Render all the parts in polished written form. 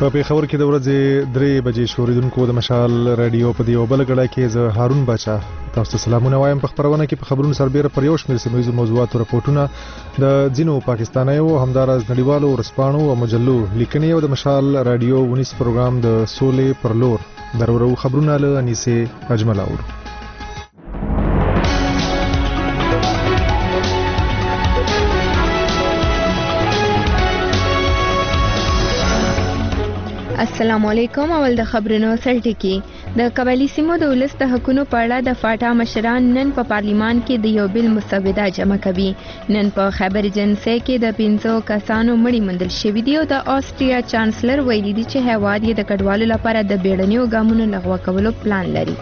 په پیښور کې د ورځې 3 بجې شوریدونکو د مشال رادیو په دی او بل غړای کې زه هارون بچا تاسو ته سلامونه وایم. په خبرونه کې په خبرونو سربېره پر یو شمېر سیمه موضوعاتو راپورټونه د ځینو پاکستانیو همدارز نړیوالو ورسپانو او مجلو لیکنې او د مشال رادیو 19 پروګرام د سولې پر لور درورو خبرونه له انیسه اجمل اور. السلام علیکم. اول د خبرونو سرټکی. د قبایلی سیمو د ولس د حقوقو په اړه د فاټا مشران نن په پارلیمان کې د یو بل مسوده جمع کوي. نن په خبر ایجنسی کې د 500 کسانو مړي موندل شوي دي او د آسټریا چانسلر ویلي دي چې هیواد یې د کډوالو لپاره د بیړنیو ګامونو لغوه کولو پلان لري.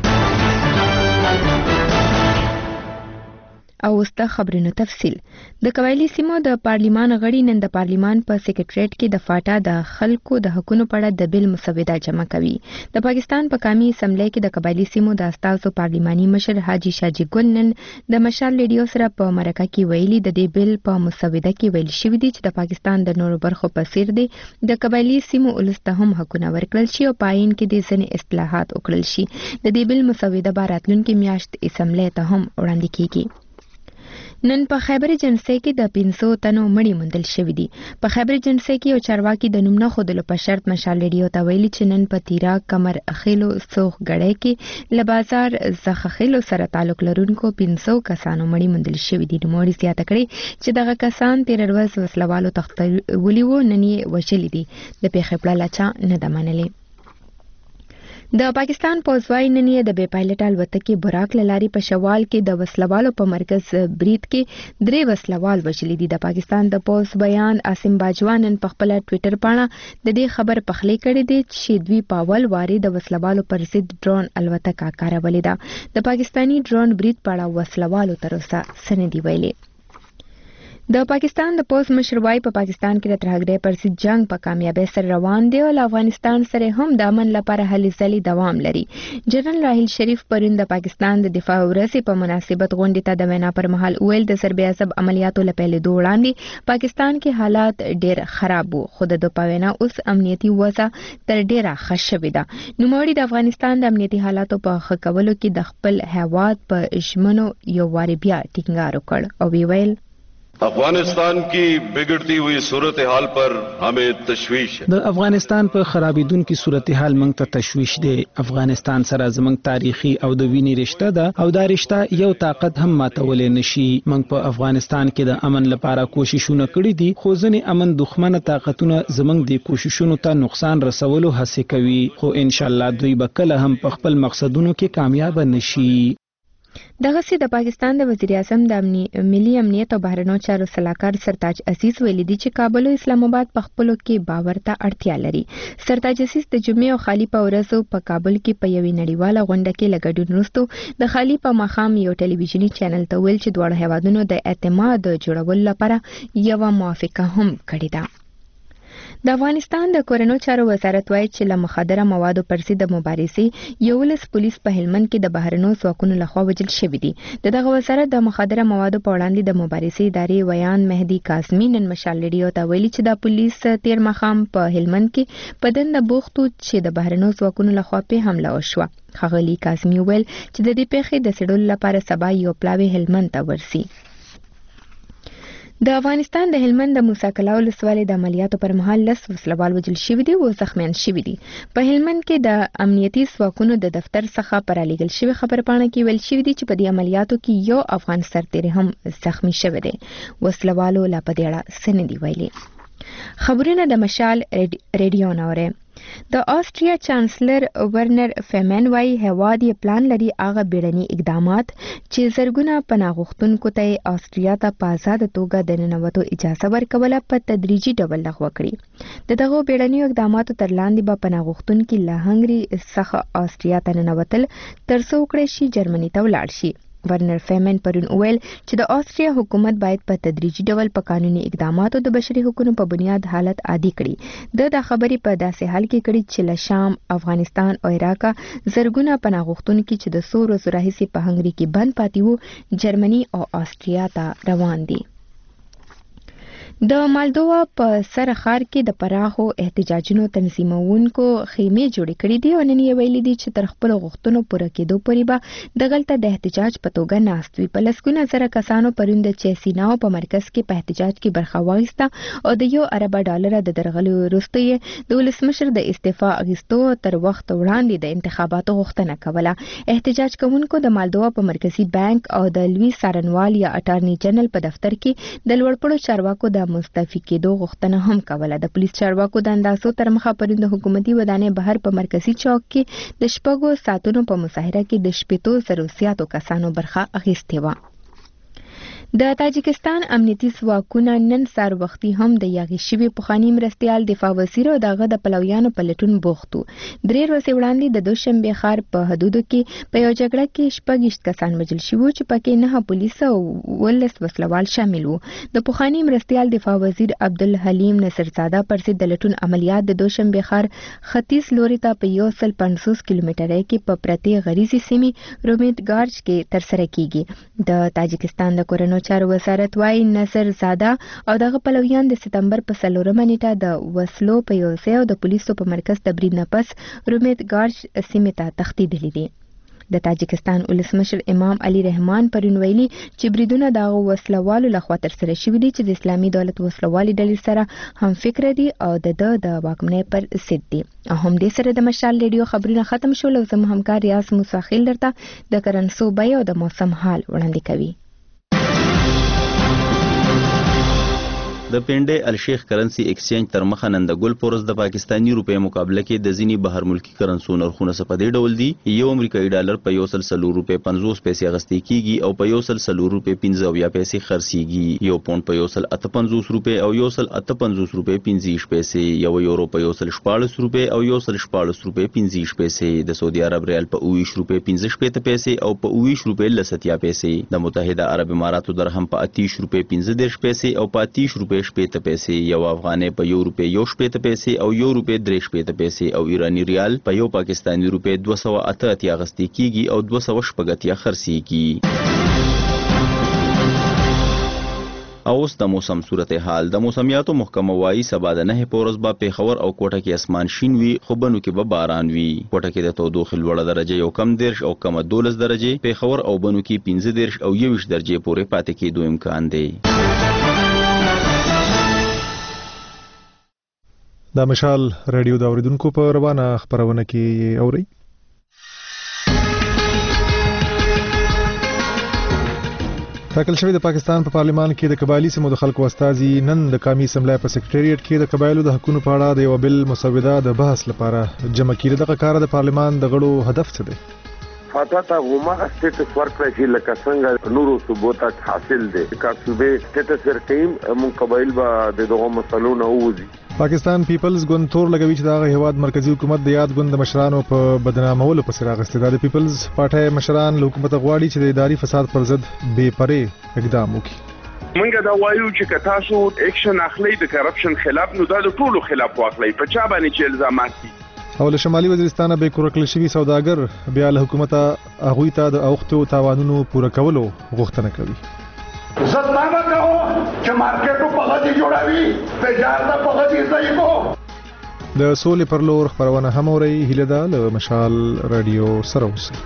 او وسته خبرونو تفصیل. د قبایلی سیمو د پارلیمان غړي نن د پارلیمان په سیکریټریټ کې د فاټا د خلکو د حقوقو په اړه د بل مسوده جمع کوي. د پاکستان په قومي اسمبلی کې د قبایلی سیمو د استازو پارلیماني مشر حاجی شاجي ګل نن د مشال ریډیو سره په مرکه کې ویلي د دې بل په مسوده کې ویل شوی دی چې د پاکستان د نورو برخو په څیر دی د قبایلی سیمو ولس ته هم حقوق ورکړل شي او پاین کې د ځینې اصلاحات وکړل شي. د دې بل مسوده به راتلونکي میاشت اسمبلی ته هم وړاندې کیږي. نن په خیبر ایجنسی کې د 500 تنو مړي موندل شوي دي. په خیبر ایجنسی کې یو چارواکي د نوم نه ښودلو په شرط مشال ریډیو ته ویلي چې نن په تیرا کمر اخیلو سوخ غړی کې له بازار زخخیلو سره تعلق لرونکو 500 کسانو مړي موندل شوي دي. نوموړي زیاته کړې چې دغه کسان تیر ورځ وسلوالو تختولي وو، نن یې وژلي دي. د پیښې پړه چا نه ده منلې. د پاکستان پوځوای نن یې د بې پایلټ الوتکې براک لاري په شوال کې د وسلوالو په مرکز برید کې 3 وسلوال وژلي دي. د پاکستان د پوځ بیان عاصم باجوان نن په خپل ټوئیټر باندې د دې خبر پخلی کړی دی چې دوی په اول واري د وسلوالو پر ضد ډرون الوتکه کارولې ده. د پاکستانی ډرون برید په اړه وسلوالو تر اوسه څه نه دی ویلي. د پاکستان د پوځ مشر وايي په پاکستان کې د ترهګرۍ پر ضد جنگ په کامیابی سره روان دی او افغانستان سره هم د امن لپاره هلې ځلې دوام لري. جنرال راحیل شریف پرون د پاکستان د دفاع ورځې په مناسبت غونډې ته د وینا پر مهال ویل د ضرب عصب عملیاتو لپاره وړاندې پاکستان کې حالات ډېر خراب وو، خو د پاوینا اوس امنیتي وضع تر ډېره ښه شوې ده. نوموړي د افغانستان د امنیتي حالاتو په ښه کولو کې د خپل هیواد په ژمنو یو واري بیا ټینګار وکړ او ویل افغانستان کی بگڑتی ہوئی صورتحال پر ہمیں تشویش ہے. د افغانستان په خرابیدونکو صورتحال موږ ته تشویش دی. افغانستان سره زموږ تاریخي او د وینې رشته ده او دا رشته یو طاقت هم ماتولې نشي. موږ په افغانستان کې د امن لپاره کوششونه کړې دي، خو ځینې امن دښمنه طاقتونه زموږ د کوششونو ته نقصان رسولو هڅه کوي، خو ان شاء الله دوی به کله هم په خپل مقصدونو کې کامیاب نشي. دغه سي د پاکستان د وزیر اعظم د ملي امنیت او بهرنیو چارو سلاکار سرتاج عزیز ویلي دی چې کابل او اسلام آباد په خپلو کې باور ته اړتیا لري. سرتاج عزیز د جمعې او خالی په ورځو په کابل کې په یوې نړیواله غونډه کې لګډون وروسته د خالی په ماښام یو ټلویزیونی چینل ته ویل چې دواړه هیوادونو د اعتماد جوړولو لپاره یو موافقه هم کړې ده. د افغانستان د کورنو چارو وزارت وایي چې له مخدره موادو پر ضد د مبارزې 11 پولیس په هلمند کې د بهرنیو ځواکونو لخوا وژل شوي دي. دغه وزارت د مخدره موادو په وړاندې د مبارزې ادارې ویان مهدي کاظمي نن مشال ریډیو ته ویلي چې د پولیس تیر مخام په هلمند کې په دنده بوختو چې د بهرنیو ځواکونو لخوا په حمله وشوه. ښاغلي کاظمي ویل چې د دې پیښې د څېړلو لپاره سبا یو پلاوی هلمند ته ورسي. د افغانستان د هلمند د موسی کلا ولسوالۍ د عملیاتو پر مهال 10 وسلوال وژل شوي دي او زخمیان شوي دي. په هلمند کې د امنیتي ځواکونو د دفتر څخه پر لیږل شوی خبرپاڼه کې ویل شوي دي چې په دې عملیاتو کې یو افغان سرتیری هم زخمی شوی دی. وسلوالو لا په دې اړه څه نه دي ویلي. خبرونه د مشال ریډیو نه اورئ. د آسټریا چانسلر ورنر فیمن وايي هیواد یې پلان لري هغه بیړني اقدامات چې زرګونه پناه غوښتونکو ته آسټریا ته په آزاده توګه د ننوتو اجازه ورکوله په تدریجي ډول لغوه کړي. د دغو بیړنیو اقداماتو تر لاندې به پناه غوښتونکي له هنګري څخه آسټریا ته ننوتل ترڅو وکړای شي جرمني ته ولاړ شي. ورنر فیمن پرون ویل چې د آسټریا حکومت باید په تدریجي ډول په قانوني اقداماتو د بشري حقوقو په بنیاد حالت عادي کړي. د خبرې په داسې حال کې کړي چې له شام، افغانستان او عراق زرګونه پناه غوښتونکي چې د 100 ورځو راهیسې په هنګري کې بند پاتې وو جرمني او آسټریا ته روان دي. د مالدووا په سره ښار کې د پراخو احتجاجونو تنظیمونکو خیمې جوړې کړې دي او نن یې ویلي دي چې تر خپل غوښتنو پوره کېدو پورې به دغلته د احتجاج په توګه ناست وي. په لسګونه زره کسانو پرون د چیسیناو په مرکز کې په احتجاج کې برخه واخیسته او د $1 ارب د درغلو وروسته یې د ولسمشر د استعفا اخیستو تر وخت وړاندې د انتخاباتو غوښتنه کوله. احتجاج کوونکو د مالدووا په مرکزی بانک او د لوی څارنوال یا اټارنی جنرال په دفتر کې د لوړپوړو چارواکو د مستعفي کېدو غوښتنه هم کوله. د پولیس چارواکو د اندازو تر مخه پرون د حکومتي ودانۍ بهر په مرکزی چوک کې د 6 ساعتونو په مظاهره کې د 700 کسانو برخه اخیستې وه. د تاجکستان امنیتي ځواکونه نن سهار وختي هم د یاغي شوي پخواني مرستیال دفاع وزیر او دغه د پلویانو په لټون بوخت وو. 3 ورځې وړاندې د دوشنبه ښار په حدودو کې په یو جګړه کې 26 کسان وژل شوي چې پکې 9 پولیس او 19 وسلوال شامل وو. د پخواني مرستیال دفاع وزیر عبدالحلیم نصرزاده پر ضد د لټون عملیات د دوشنبه ښار ختیځ لوري ته په 150 کیلومتره کې په پرتې غریزي سیمې رومیت ګارج کې ترسره کیږي. د تاجکستان د کورونو چارو وزارت وايي نصرزاده او دغه پلویان د سپتمبر په 4 نیټه د وسلو په یو ځای او د پولیسو په مرکز د برید نه پس رومیت ګارج سیمې ته تښتېدلي دي. د تاجکستان ولسمشر امام علي رحمان پرون ویلي چې بریدونه د وسلوالو لخوا ترسره شوي دي چې د اسلامي دولت وسلوالي ډلې سره هم فکر دي او د واکمنۍ پر ضد دي. او هم دې سره د مشال ریډیو خبرونه ختم شول او زموږ همکار ریاض موسی درته د کرنسو بیه او د موسم حال وړاندې کوي. د پنډې الشیخ کرنسی ایکسچینج تر مخه نن د ګل پورس د پاکستانی روپے مقابله کې د ځینی بهر ملکی کرنسو نرخونه څه په دې ډول دي. یو امریکایي ډالر په 140 روپے 50 پیسې اغستې کیږي او په 140 روپے 15 پیسې خرڅيږي. یو پوند په 158 روپے او 158 روپے 15 پیسې، یو یورو په 114 روپے او 114 روپے 15 پیسې، د سعودي عرب ریال په 20 روپے 15 پیسې او په 20 روپے 70 پیسې، د متحده عرب اماراتو درهم په 30 روپے 15 پیسې او په 30 روپے 70 پیسې، یو افغانۍ په 1 روپے 70 پیسې او 1 روپے 73 پیسې او ایرانی ریال په یو پاکستانی روپے 288 اغستې کیږي او 280 خرڅيږي. اوس د موسم صورتحال. د موسمیاتو محکمه وايي سبا د 9 پورز با پیښور او کوټه کې اسمان شین وي خو بنو کې به باران وي. کوټه کې د تودوخې لوړه درجه یو کم 13 او کم 12 درجه، پیښور او بنو کې 15 او 21 درجه پورې پاتې کېدو امکان دی. د مشال رادیو د اوریدونکو په روانه خبرونه کې اوري. ټاکل شوی د پاکستان په پارلیمان کې د قبایلی سیمو د خلکو استازي نن د قومي اسمبلی په سکریټریټ کې د قبایلو د حقوقو په اړه د یو بل مسوده د بحث لپاره جمع کړي. دغه کار د پارلیمان د غړو هدف څه دی؟ فاتحه غوما سټیټس ورکړی چې لکه څنګه نورو صوبو ته حاصل دي که صوبې سټیټس ورکړي مون قبایل به دغه مسلو نه وځي. پاکستان پیپلز ګوند تور لګوي چې دغه هیواد مرکزی حکومت د یاد ګوند مشرانو په بدنامولو پسې راغستې ده. د پیپلز پارټي مشران له حکومت غواړي چې د اداري فساد پر ضد بې پرې اقدام وکړي. منګه دا وایو چې که تاسو اکشن اخلي د کرپشن خلاف نو دا د ټولو خلاف واخلي، په چا باندې چې الزامات دي. او له شمالي وزیرستان به کورکل شوی سوداګر بیا له حکومت هغه ته د اوختو تاوانونو پوره کولو غوښتنه کوي. زدمانه کوو چې مارکیټو په غدي جوړوي تجارت په غدي ځای کو. د سولې پر لور خبرونه هم اوري. هیله ده له مشال رادیو سره اوسئ.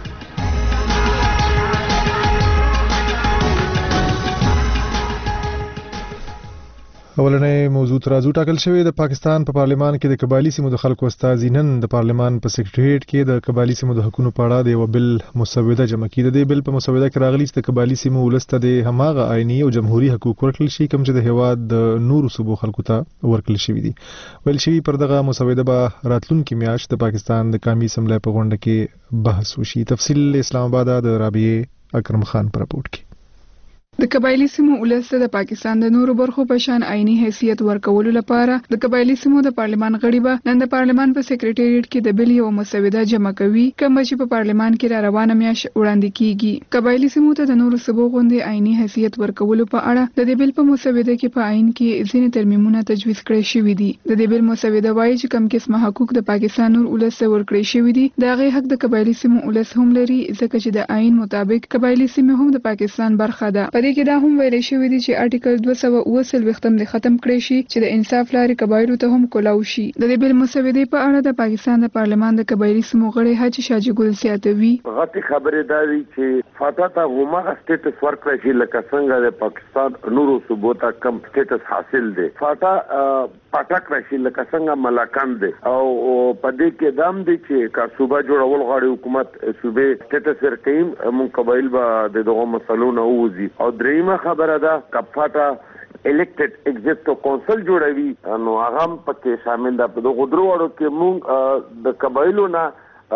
اولنې موضوع ترازو ټاکل شوی د پاکستان په پارلیمان کې د قبایلی سیمو د خلکو استازي نن د پارلیمان په سکریټریټ کې د قبایلی سیمو د حقوقو په اړه د یو بل مسوده جمع کړي. د بل په مسوده کې راغلي چې د قبایلی سیمو ولسته د هماغه آئینی او جمهوریت حقوق ورکړل شي کوم چې د هیواد د نورو صوبو خلکو ته ورکړل شوی دي. ویل شوی پر دغه مسوده به راتلونکي میاشت د پاکستان د قومي اسمبلی په غونډه کې بحث وشي. تفصیل اسلام آباد د رابعه اکرم خان پر راپورټ کې. د قبایلی سیمو ولسته د پاکستان د نورو برخو په شان آئینی حیثیت ورکولو لپاره د قبایلی سیمو د پارلیمان غړي به نن د پارلیمان په سکریټریټ کې د بل یو مسوده جمع کوي کوم چې په پارلیمان کې را روانه میاشت وړاندې کیږي. قبایلی سیمو ته د نورو صوبو غوندې آئینی حیثیت ورکولو په اړه د دې بل په مسوده کې په آئین کې ځینې ترمیمونه تجویز کړي شوي دي. د دې بل مسوده وایي چې کوم قسمه حقوق د پاکستان نور ولسته ورکړي شوي دي دا غي حق د قبایلی سیمو ولس هم لري ځکه چې د آئین مطابق قبایلی سیمې هم د پاکستان برخه ده. دې کې دا هم ویل شوی دی چې آرټیکل 240 د ختم کړی شي چې د انصاف لارې قبایلو ته هم کولاو شي. د دې بل مسودې په اړه د پاکستان د پارلمان د قبایلی سیمو غړي حاجی شاجي ګل سیاتوي غټي خبره دا دی چې فاتا ته هما سټیټس ورکړی چې لکه څنګه د پاکستان نورو صوبو ته کم سټیټس حاصل دی. فاتا پټک راشي لکه څنګه ملاکان دی او په دې کې دام دی چې کا صوبه جوړول غواړي حکومت صوبه سټیټس ورکړي مون قبایل به دغه مسلو نه وځي. او دریمه خبره ده کفاتا الیکټډ ایگزیکټیو کونسل جوړوي نو هغه پکې شامل ده. په دغه درو وړو کې مونږ د قبایلو نه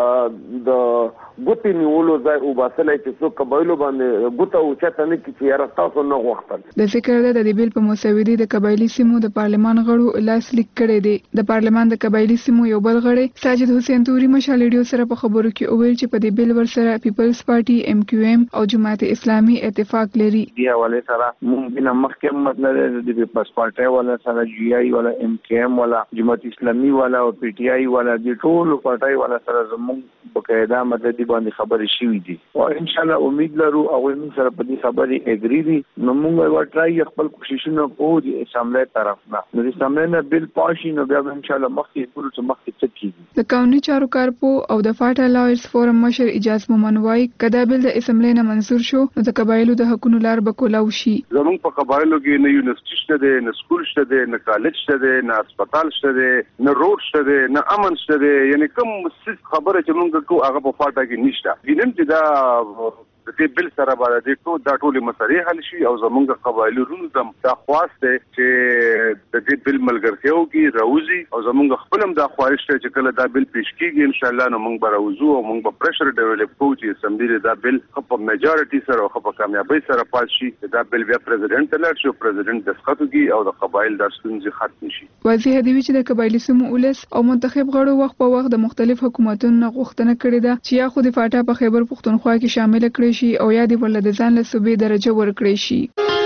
د ګوتې نیولو ځای او باسلای چې څو قبایلو باندې ګوته او چته نه کی چې راستاسو نه غوښتل. د ذکر ده د بیل په مسودې د قبایلی سیمو د پارلمان غړو لاس لیک کړی دی. د پارلمان د قبایلی سیمو یو بل غړی ساجد حسین توري مشال ریډیو سره په خبرو کې وویل چې په دې بیل ور سره پیپلز پارټي MQM او جماعت اسلامي اتفاق لري. دی حواله سره ممکن مخکې مطلب د پیپلز پارټي ولا سره GI ولا MQM ولا جماعت اسلامي ولا او PTI ولا د ټول پارټي ولا سره زموږ په قاعده مدد باندې خبرې شوې دي او ان شاء الله امید لرو او موږ سره په دې خبرې اګری دي. نو موږ ورټرای خپل کوششونه کوو د اسمبلی طرف نه نو د اسمبلی نه بل پاشي نو بیا ان شاء الله مخکې ټول څه مخکې چکیږي. د قانوني چارو کارپو او د فاټا لایرز فورم مشر اجاز مومن وای کدا بل د اسمبلی نه منظور شو نو د قبایلو د حقوقو لار به کولاو شي. زموږ په قبایلو کې نه یونیورسيټي شته دي نه سکول شته دي نه کالج شته دي نه هسپتال شته دي نه روډ شته دي نه امن شته دي یعنی کوم خبره چې موږ کو هغه په فاټا کې نشته. وینم چې دا د دې بل سره باندې دا ټول مسلې حل شي او زمونږ قبایلو رونو زم دا خواسته چې د دې بل ملګرتیاو کې راوځي او زمونږ خپلم دا خواهش ته چې کله دا بل پیش کیږي ان شاء الله نو موږ به راوځو او موږ به پریشر ډیولپ کوو چې اسمبلی دا بل په میجارټي سره او په کامیابی سره پاس شي. دا بل بیا پریزیدنت ته شو پریزیدنت دسخط کوي او د قبایل د ستونزې ختم شي. واضح دی چې د قبایلی سیمو ولس او منتخب غړو وخت په وخت د مختلف حکومتونو غوښتنه کړې ده چې یا خو د فاټا په خیبر پښتونخوا کې شامل کړي شي او یا د ولله د ځان له صوبې درجه ورکړي شي.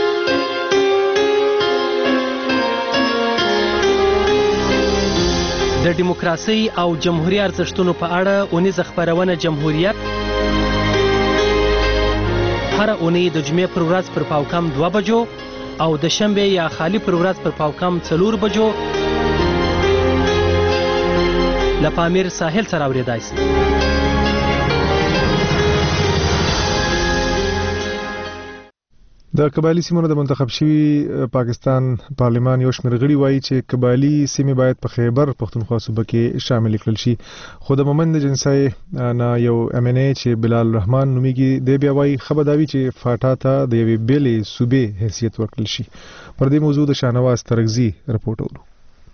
د دیموکراسي او جمهوریت ارزښتونو په اړه اونیزه خبرونه جمهوریت هر اونۍ د جمعې پر ورځ پر پاوکم 2 بجو او د شنبه یا خالی پر ورځ پر پاوکم 4 بجو له پامیر ساحل سره اوریدای شي. د قبایلی سیمو د منتخب شوی پاکستان پارلمان یو شمېر غړي وایي چې قبایلی سیمې باید په خیبر پښتونخوا صوبه کې شامل کړل شي. خو د مومند جنسای نه یو MNA چې بلال رحمان نومیږي دی بیا وایي خبرداوي چې فاټا ته د یوې بېلې صوبې حیثیت ورکړل شي. پر دې موضوع د شاهنواز ترغزي رپورټ ورو.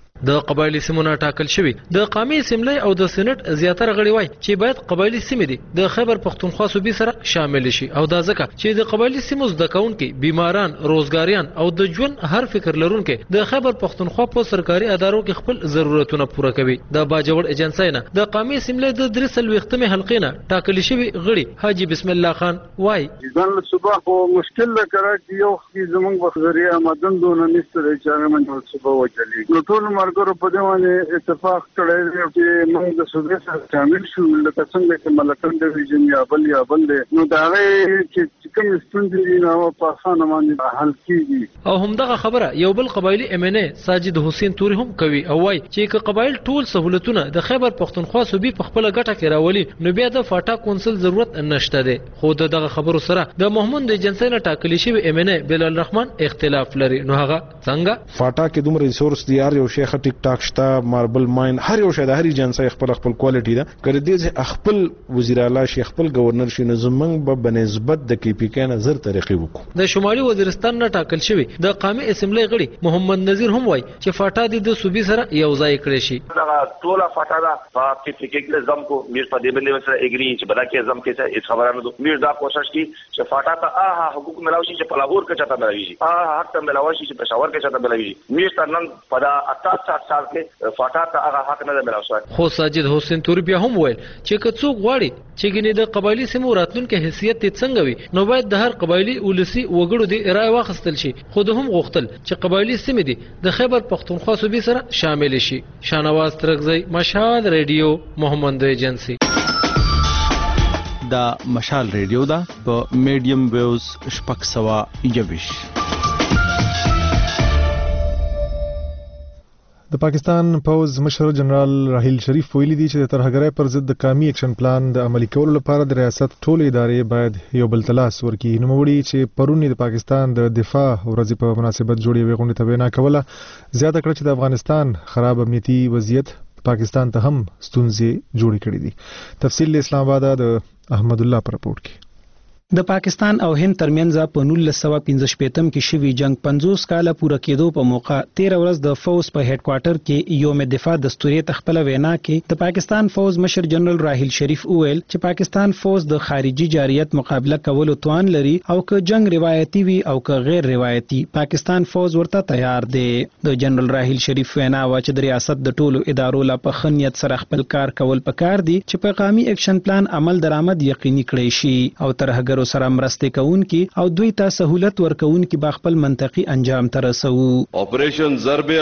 د قبایلی سیمونه ټاکل شوی د قومي اسمبلی او د سېنات زیاتره غړي وای چې باید قبایلی سیمې دي د خیبر پښتونخوا صوبې سره شامل شي او دا ځکه چې د قبایلی سیمو زده کوونکي بیماران روزګاریان او د ژوند هر فکر لرونکي د خیبر پښتونخوا په سرکاري ادارو کې خپل ضرورتونه پوره کوي. د باجوړ ایجنسی نه د قومي اسمبلی د 3 حلقې نه ټاکل شوی غړي حاجی بسم الله خان وای ځان له صبح په مشکل لکه یو زمونږ بخزري آمدن دونه نشته چې هغه من صبح وچلی نو ټول مرګرو په دې باندې اتفاق کړی چې موږ د صوبې سره شامل شو لکه څنګه چې ملکن ډیویژن یا بل نو دا چې کوم ستونزې دي نو په اسانه باندې حل کیږي. او همدغه خبره یو بل قبایلی MNA ساجد حسین توري هم کوي او وای چې قبایل ټول سہولتونه د خیبر پښتونخوا صوبې په خپل ګټه کې راولي نو بیا د فاټا کونسل ضرورت نشته دی. خو دغه خبرو سره د محمود ایجنسی نه ټاکل شوی MNA بلال رحمان اختلاف لري. نو هغه څنګه فاټا کې دومره ریسورس دی یو شیخ ټیک ټاک شته ماربل ماین هر یو شی د هر ایجنسی خپل کوالټي ده کړي دي خپل وزیر اعلی شي خپل گورنر شي نظمنګ به بنسبت د KPK نه زر طریقې وکړو. د شمالي وزیرستان نه ټاکل شوی د قومي اسمبلی غړي محمد نذیر هم وای چې فاټا د صوبې سره یو ځای کړی شي. دا ټول فاټا دا KPK کې زم کو میر په دې باندې سره اګری چې بلا کې زم کې څه خبره نه دو میر دا کوشش کی چې فاټا ته حقوق ملاوي شي چې په لاهور کې چاته ملاوي شي حق ته ملاوي شي چې پېښور کې چاته ملاوي شي میر ته نن په 68 سال کې فاټا ته هغه حق نه ملاوي. خو ساجد حسین توري بیا هم ویل چې که څوک غواړي چې ګنې د قبایلی سیمو راتلونکي حیثیت څنګه وي نو باید د هر قبایلی ولسی وګړو د رائے واخیستل شي. خو د هم غوښتل چې قبایلی سیمې دي د خیبر پښتونخوا صوبې سره شامل شي. شاهنواز ترغزی مشهد ریډیو محمد ایجنسی. دا مشال ریډیو دا په میډیم ویوز 621. د پاکستان پوز مشر جنرال راحیل شریف ویلي دی چې د ترهګرۍ پر ضد د قومي اکشن پلان د عملي کولو لپاره د ریاست ټولې ادارې باید یو بل ته لاس ورکړي. نوموړي چې پرون د پاکستان د دفاع ورځې په مناسبت جوړې غونډې ته وینا کوله، زیاته کړه چې د افغانستان خراب امنیتي وضعیت پاکستان ته هم ستونزې جوړې کړې دي. تفصیل له اسلام آباد د احمد الله پر رپورټ کې. د پاکستان او هند ترمنځ په 1915 کې شوی جنگ 50 کاله پوره کېدو په موقع 13 ورځ د فوز په هډ کوارټر کې یوم دفاع دستوري تخپل وینا کې د پاکستان فوز مشر جنرال راحیل شریف وویل چې پاکستان فوز د خارجي جاريت مقابله کولو توان لري او که جنگ روایتي وي او که غیر روایتي پاکستان فوز ورته تیار دی. د جنرال راحیل شریف وینا وا چې د ریاست د ټولو ادارو لا په خنیت سره خپل کار کول پکار دي چې په قومي اکشن پلان عمل درآمد یقیني کړي شي او ترهګر سره مرسته کوونکي او دوی ته سہولت ورکوونکي با خپل منطقي انجام ته رسو. اپریشن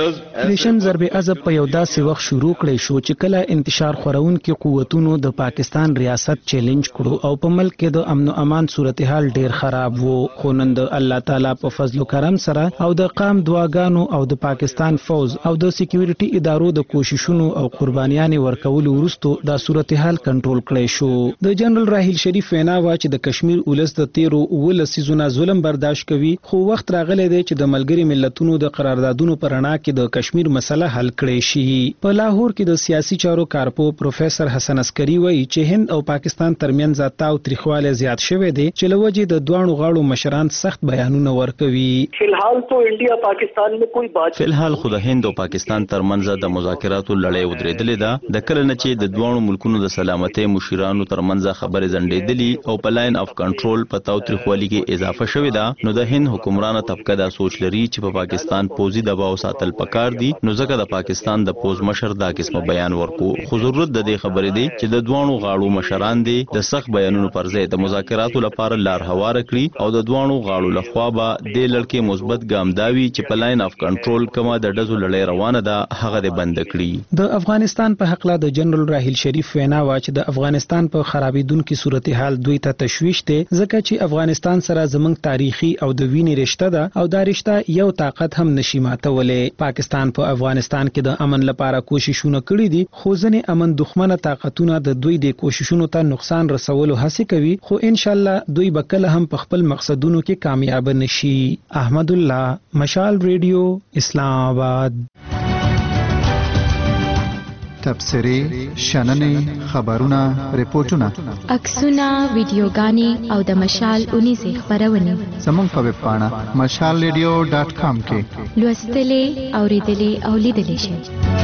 ضرب عزب په یو داسې وخت شروع کړی شو چې کله انتشار خورونکي قوتونو د پاکستان ریاست چیلنج کړو او په ملک کې د امن او امان صورتحال ډیر خراب وو. خو نن د الله تعالی په فضل او کرم سره او د قام دعاګانو او د پاکستان فوز او د سکیورټي ادارو د کوششونو او قربانیانو ورکولو وروسته دا صورتحال کنټرول کړی شو. د جنرال راحیل شریف وینا وا چې د کشمیر ولس د تیرو ولسیزونه ظلم برداشت کوي، خو وخت راغلی دی چې د ملګری ملتونو د قراردادونو پر رڼا کې د کشمیر مسله حل کړي شي. په لاهور کې د سیاسي چارو کارپو پروفیسور حسن عسکری وایي چې هند او پاکستان ترمنځ تاو تریخواله زیات شوی دی چې لوجه د دوانو غاړو مشران سخت بیانونه ورکوي. فلحال تو انډیا پاکستان میں کوئی بات فلحال خو د هند او پاکستان ترمنځ د مذاکراتو لړۍ ودرېدلې ده. د کله نه چې د دوانو ملکونو د سلامتۍ مشرانو ترمنځ خبرې ځنډېدلې او په لاین اف کنټرول پتاو تریخوالی کې اضافه شوې ده، نو د هند حکمرانه طبقه دا سوچ لري چې په پاکستان پوزي دباو ساتل پکار دي. نو ځکه د پاکستان د پوز مشر دا قسمه بیان ورکو. خو ضرورت د دې خبرې دی چې د دوانو غاړو مشران دي د سخت بیانونو پر ځای د مذاکراتو لپاره لار هواره کړي او د دوانو غاړو لخوا به د لړکې مثبت ګام داوي چې په لاین اف کنټرول کومه د ډزو لړۍ روانه ده هغه د بند کړي. د افغانستان په حق لا د جنرال راحیل شریف وینا وا چې د افغانستان په خرابېدونکو صورتحال دوی ته تشویش دی ځکه چې افغانستان سره زمنګ تاریخي او د وینې رشته ده او دا رشته یو طاقت هم نشي ماتولې. پاکستان په افغانستان کې د امن لپاره کوششونه کړې دي، خو ځنې امن دښمنه طاقتونه د دوی د کوششونو ته نقصان رسولو هڅه کوي، خو ان شاء الله دوی به کله هم په خپل مقصدونو کې کامیاب نشي. احمد الله، مشال ریډیو، اسلام آباد. تبصرې، شننې، خبرونه، ریپورتونه، عکسونه، ویډیوګانې او د مشال اونیزې خبرونه زموږ په ویب پاڼه mashalradio.com کې لوستلې، اوریدلې او لیدلې شئ.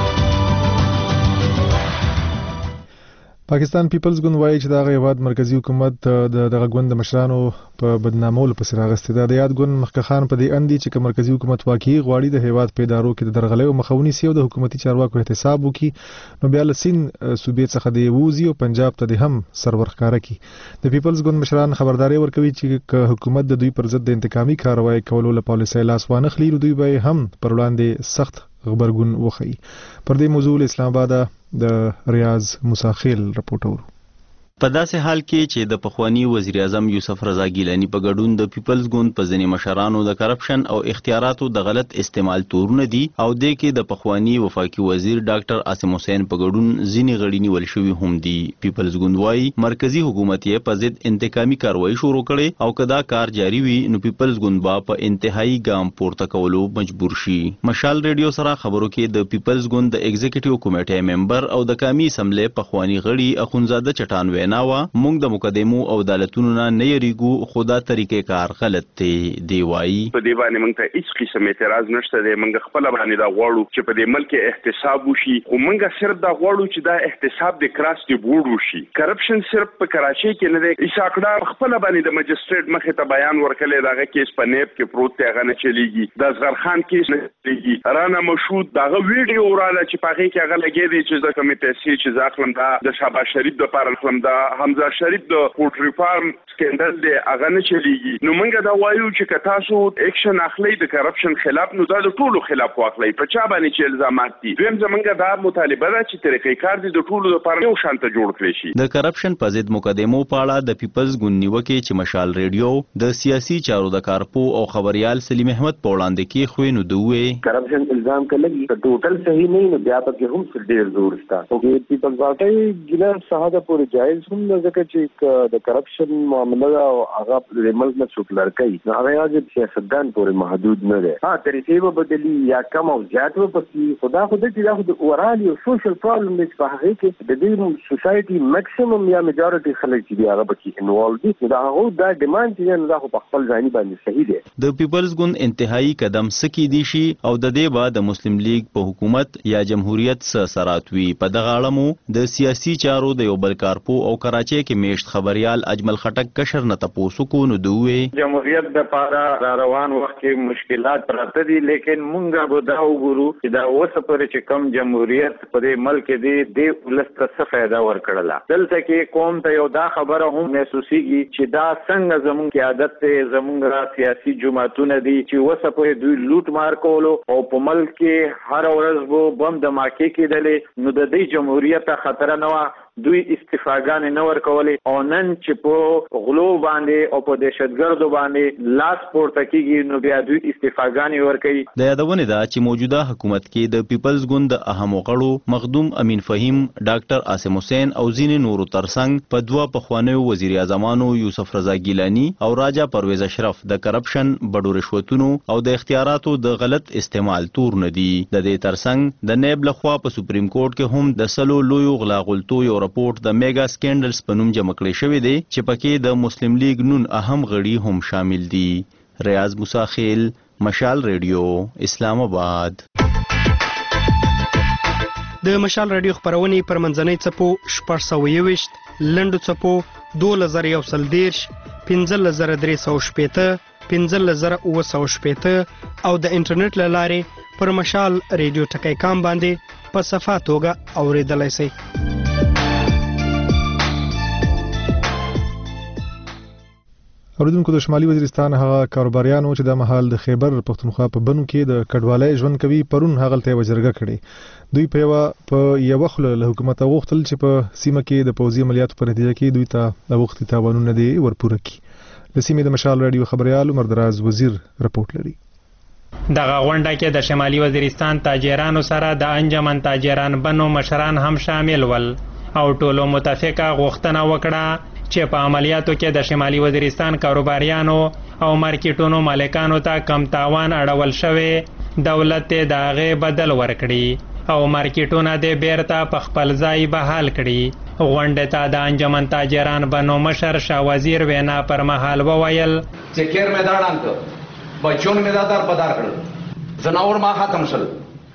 پاکستان پیپلز ګوند وایي چې د هیواد مرکزی حکومت د دغه ګوند مشرانو په بدنامولو پسې راغستې ده. د یاد ګوند مخکخان په دې اندي چې مرکزی حکومت واقعي غواړي د هیواد په ادارو کې د درغلۍ مخاوني سي او د حکومتي چارواکو احتساب وکړي، نو بیا له سین صوبې څخه د ووزي او پنجاب ته د هم سرور ښکارا کی. د پیپلز ګوند مشران خبرداري ورکوي چې حکومت د دوی پر ضد د انتقامي کاروایی کولو لپاره پالیسي لاس وانه خلی، دوی به هم پر وړاندې سخت خبرګون وخی. پر دې موضوع اسلام آباد د ریاض مساخیل رپورټ. په داسې حال کې چې د پخوانی وزیر اعظم یوسف رضا ګیلانی په ګډون د پیپلز ګوند په ځینې مشرانو د کرپشن او اختیاراتو د غلط استعمال تورونه دي او د کې د پخوانی وفاقي وزیر ډاکټر عاصم حسین په ګډون ځینې غړي نیول شوي هم دي. پیپلز ګوند وايي مرکزی حکومت یې په ضد انتقامي کاروایی شروع کړي او کدا کار جاری وي نو پیپلز ګوند با په انتهایی ګام پورته کولو مجبور شي. مشال ریډیو سره خبرو کې د پیپلز ګوند د ایگزیکټیو کمیټې ممبر او د قومي اسمبلی پخوانی غړي اخونزاده چټان ویناوه موږ د مقدمو او عدالتونو نه یریګو، خدا طریقې کار غلط دی وایي. په دې باندې موږ ته هیڅ قسم اعتراض نشته دی. موږ خپل باندې دا غواړو چې په دې ملک احتساب وشي، خو موږ صرف دا غواړو چې دا احتساب د کراس دی بورډ وشي. کرپشن صرف په کراچۍ کې نه دی. اساکډار خپل باندې د مجستریټ مخې ته بیان ورکړی، داغه کیس په نیب کې پروت دی، هغه نه چلیږي. د اصغر خان کیس نه چلیږي. رانا مشهود داغه ویډیو وراله چې په هغه کې هغه لګی دی چې د کومې پیسې چې ځاخلم دا د شهباز شریف د لپاره خلم دا حمزه شریف د پورت ریفارم سکندل دی هغه نه چلیږي. نو موږ دا وایو چې که تاسو اکشن اخلي د کرپشن خلاف نو دا د ټولو خلاف واخلي، په چا باندې چې الزامات دي. دویم زمونږ دا مطالبه ده چې طریقې کار دي د ټولو لپاره یو شان ته جوړ کړی شي. د کرپشن په ضد مقدمو په اړه د پیپلز ګوند نیوکې چې مشال ریډیو د سیاسي چارو د کارپو او خبريال سلیم احمد په وړاندې کې خوینو دوی کرپشن الزام کړي ته ټوټل صحیح نه نو بیا په کې هم ډیر زور شته. او پیپلز پارټي ګلر صحاده پورې جایز هم ځکه چې د کرپشن معاملې او هغه د ملک نه څوک لړکای نو هغه د سیاستدان پورې محدود نه ده. طریقې به بدلی یا کم او زیات و پسې خدا چې دا د اورالي او سوشل پرابلم د په هغه کې د دې سوسايټي ماکسیمم یا میجورټي خلک چې هغه پکې انوالو دي دا هغه دا ډیماند چې نه په خپل ځاني باندې صحیح دی. د پیپلز ګوند انتهایی قدم سکی دي شي او د دې بعد د مسلم لیگ په حکومت یا جمهوریت سره سراتوي. په دغه اړه مو د سیاسي چارو د یو بل کارپو او کراچۍ کې میشت خبريال اجمل خټک کشر نه تاسو کو نو دوی جمهوریت د پاره روان وخت کې مشکلات پراته دي، لیکن مونږه به دا وګورو چې دا اوس پورې چې کم جمهوریت په دې ملک کې دی ولسته څه فائدہ ورکړله. دلته کې قوم ته یو دا خبره هم محسوسيږي چې دا څنګه زموږ کې عادت ته زموږ سیاسي جماعتونه دي چې اوس پورې دوی لوټ مار کولو او په ملک کې هر ورځ وو بم دماکې کېدلې. نو د دې جمهوریت خطر نه و، دوی استفاګان نه ورکولې او نن چې په غلو باندې او په دهشتګردو باندې لاس پورته کیږي نو بیا دوی استفاګان ورکوي. د یادونه ده چې موجوده حکومت کې د پیپلز ګوند د اهم غړو مخدوم امین فهیم، ډاکټر عاصم حسین او ځینې نورو ترڅنګ په دوه پخوانیو وزیر اعظمانو یوسف رضا ګیلانی او راجا پرویز اشرف د کرپشن، بډو رشوتونو او د اختیاراتو د غلط استعمال تور نه دي. د دې ترڅنګ د نیب لخوا په سپریم کورټ کې هم د سلو لویو غلاغلتو یو رپورټ د میگا سکینډلز په نوم جمع کړی شوی دی چې پکې د مسلم لیگ نون اهم غړي هم شامل دي. ریاض موسی خیل، مشال ریډیو، اسلام آباد. د مشال ریډیو خبرونه پر منځنۍ څپو 621 لنډو څپو 2130 15315 15915 او د انټرنیټ له لارې پر مشال ریډیو ټکی کام باندې په صفه توګه اوریدلای شئ. اوریدونکو د شمالي وزیرستان هغه کاروباریانو چې د مهال د خیبر پښتونخوا په بنو کې د کډوالۍ ژوند کوي پرون هغلته وجرګه کړي. دوی په یو خل له حکومت غوښتل چې په سیمه کې د پوځي عملیاتو په نتیجه کې دوی ته وختي تاوانونه دي ورپوره کړي. د سیمې د مشال رادیو خبريال عمر دراز وزیر رپورټ لري. دغه غونډه کې د شمالي وزیرستان تاجرانو سره د انجمن تاجران بنو مشران هم شامل ول او ټولو متفقه غوښتنه وکړه چې په عملیاتو کې د شمالي وزیرستان کاروباریانو او مارکیټونو مالکانو ته کم تاوان اړول شوی دولت ته داغه بدل ورکړي او مارکیټونه د بیرته په خپل ځای بحال کړي. غونډه ته د انجمن تاجران بنو مشر شاه وزیر وینا پر مهال وویل چې کیر میدان انته بچون میدان پدار کړل زناور ما ختم شل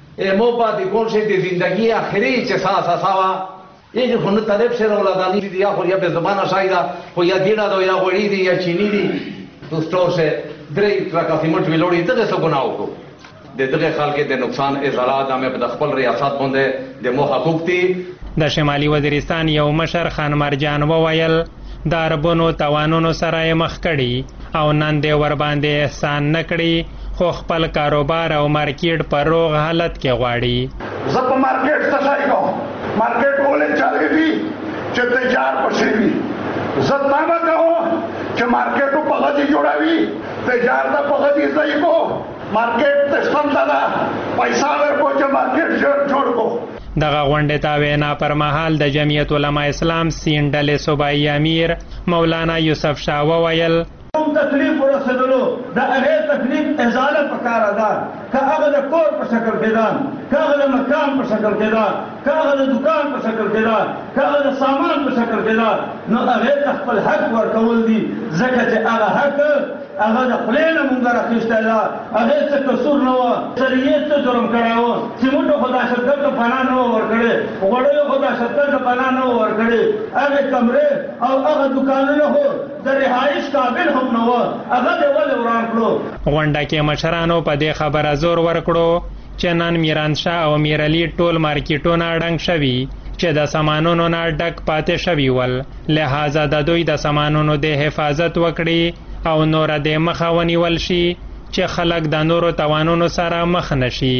مو پاتې کول شي د ژوندۍ اخري چې ساسا ساوا یی خو نه طالب سره ولادانی دي یا خو یا به زمانہ شایدا خو یا دینا دا یا غوړی دي یا چینی دي تو سٹور سے درې ترکا سیمټ ویلوړي ته څه ګناو کو د دغه خلک د نقصان ازالات هم په خپل ریاست باندې د مو حقوق دي. د شمالي وزیرستان یو مشر خان مرجان وویل د عربونو توانونو سره مخ کړي او نن د ور باندې احسان نکړي خو خپل کاروبار او مارکیټ په روغ حالت کې غواړي. زپ مارکیټ څه ځای کو مارکیټ ولې چالي دي چې تجار پسې وي زما ما ته چې مارکیټو په غدي جوړاوي تجار د په غدي ځای کو مارکیټ ته څنګه دا پیسې ورکو چې مارکیټ جوړ کو. دغه غونډه ته وینا پر مهال د جمعیت علما اسلام سین ډلې صوبایي امیر مولانا یوسف شاه وویل تکلیف ورسېدلو د هغه تکلیف ازاله پکار ده که هغه د کور په شکل کې ده که هغه د مکان په شکل کې ده که هغه د دکان په شکل کې ده که هغه د سامان په شکل کې ده نو هغه ته خپل حق ورکول دي ځکه چې هغه حق هغه د خپل نه مونږ راخېسته ده هغه څه قصور نه و شریعت څه جرم کړی و چې موږ خدا شکر ته پناه نه ورکړي غوړیو خدا شکر ته پناه نه ورکړي هغه کمرې او هغه دکانونه هو د رهایش قابل هم نه و هغه د ول وران کړو. غونډه کې مشرانو په دې خبره زور ورکړو چې نن میران شاه او میرعلی ټول مارکیټونه ډنګ شوي چې د سامانونو نه ډک پاتې شوي ول. لہذا د دوی د سامانونو د حفاظت وکړي او نور د مخه ونیول شي چې خلک د نورو توانونو سره مخ نشي.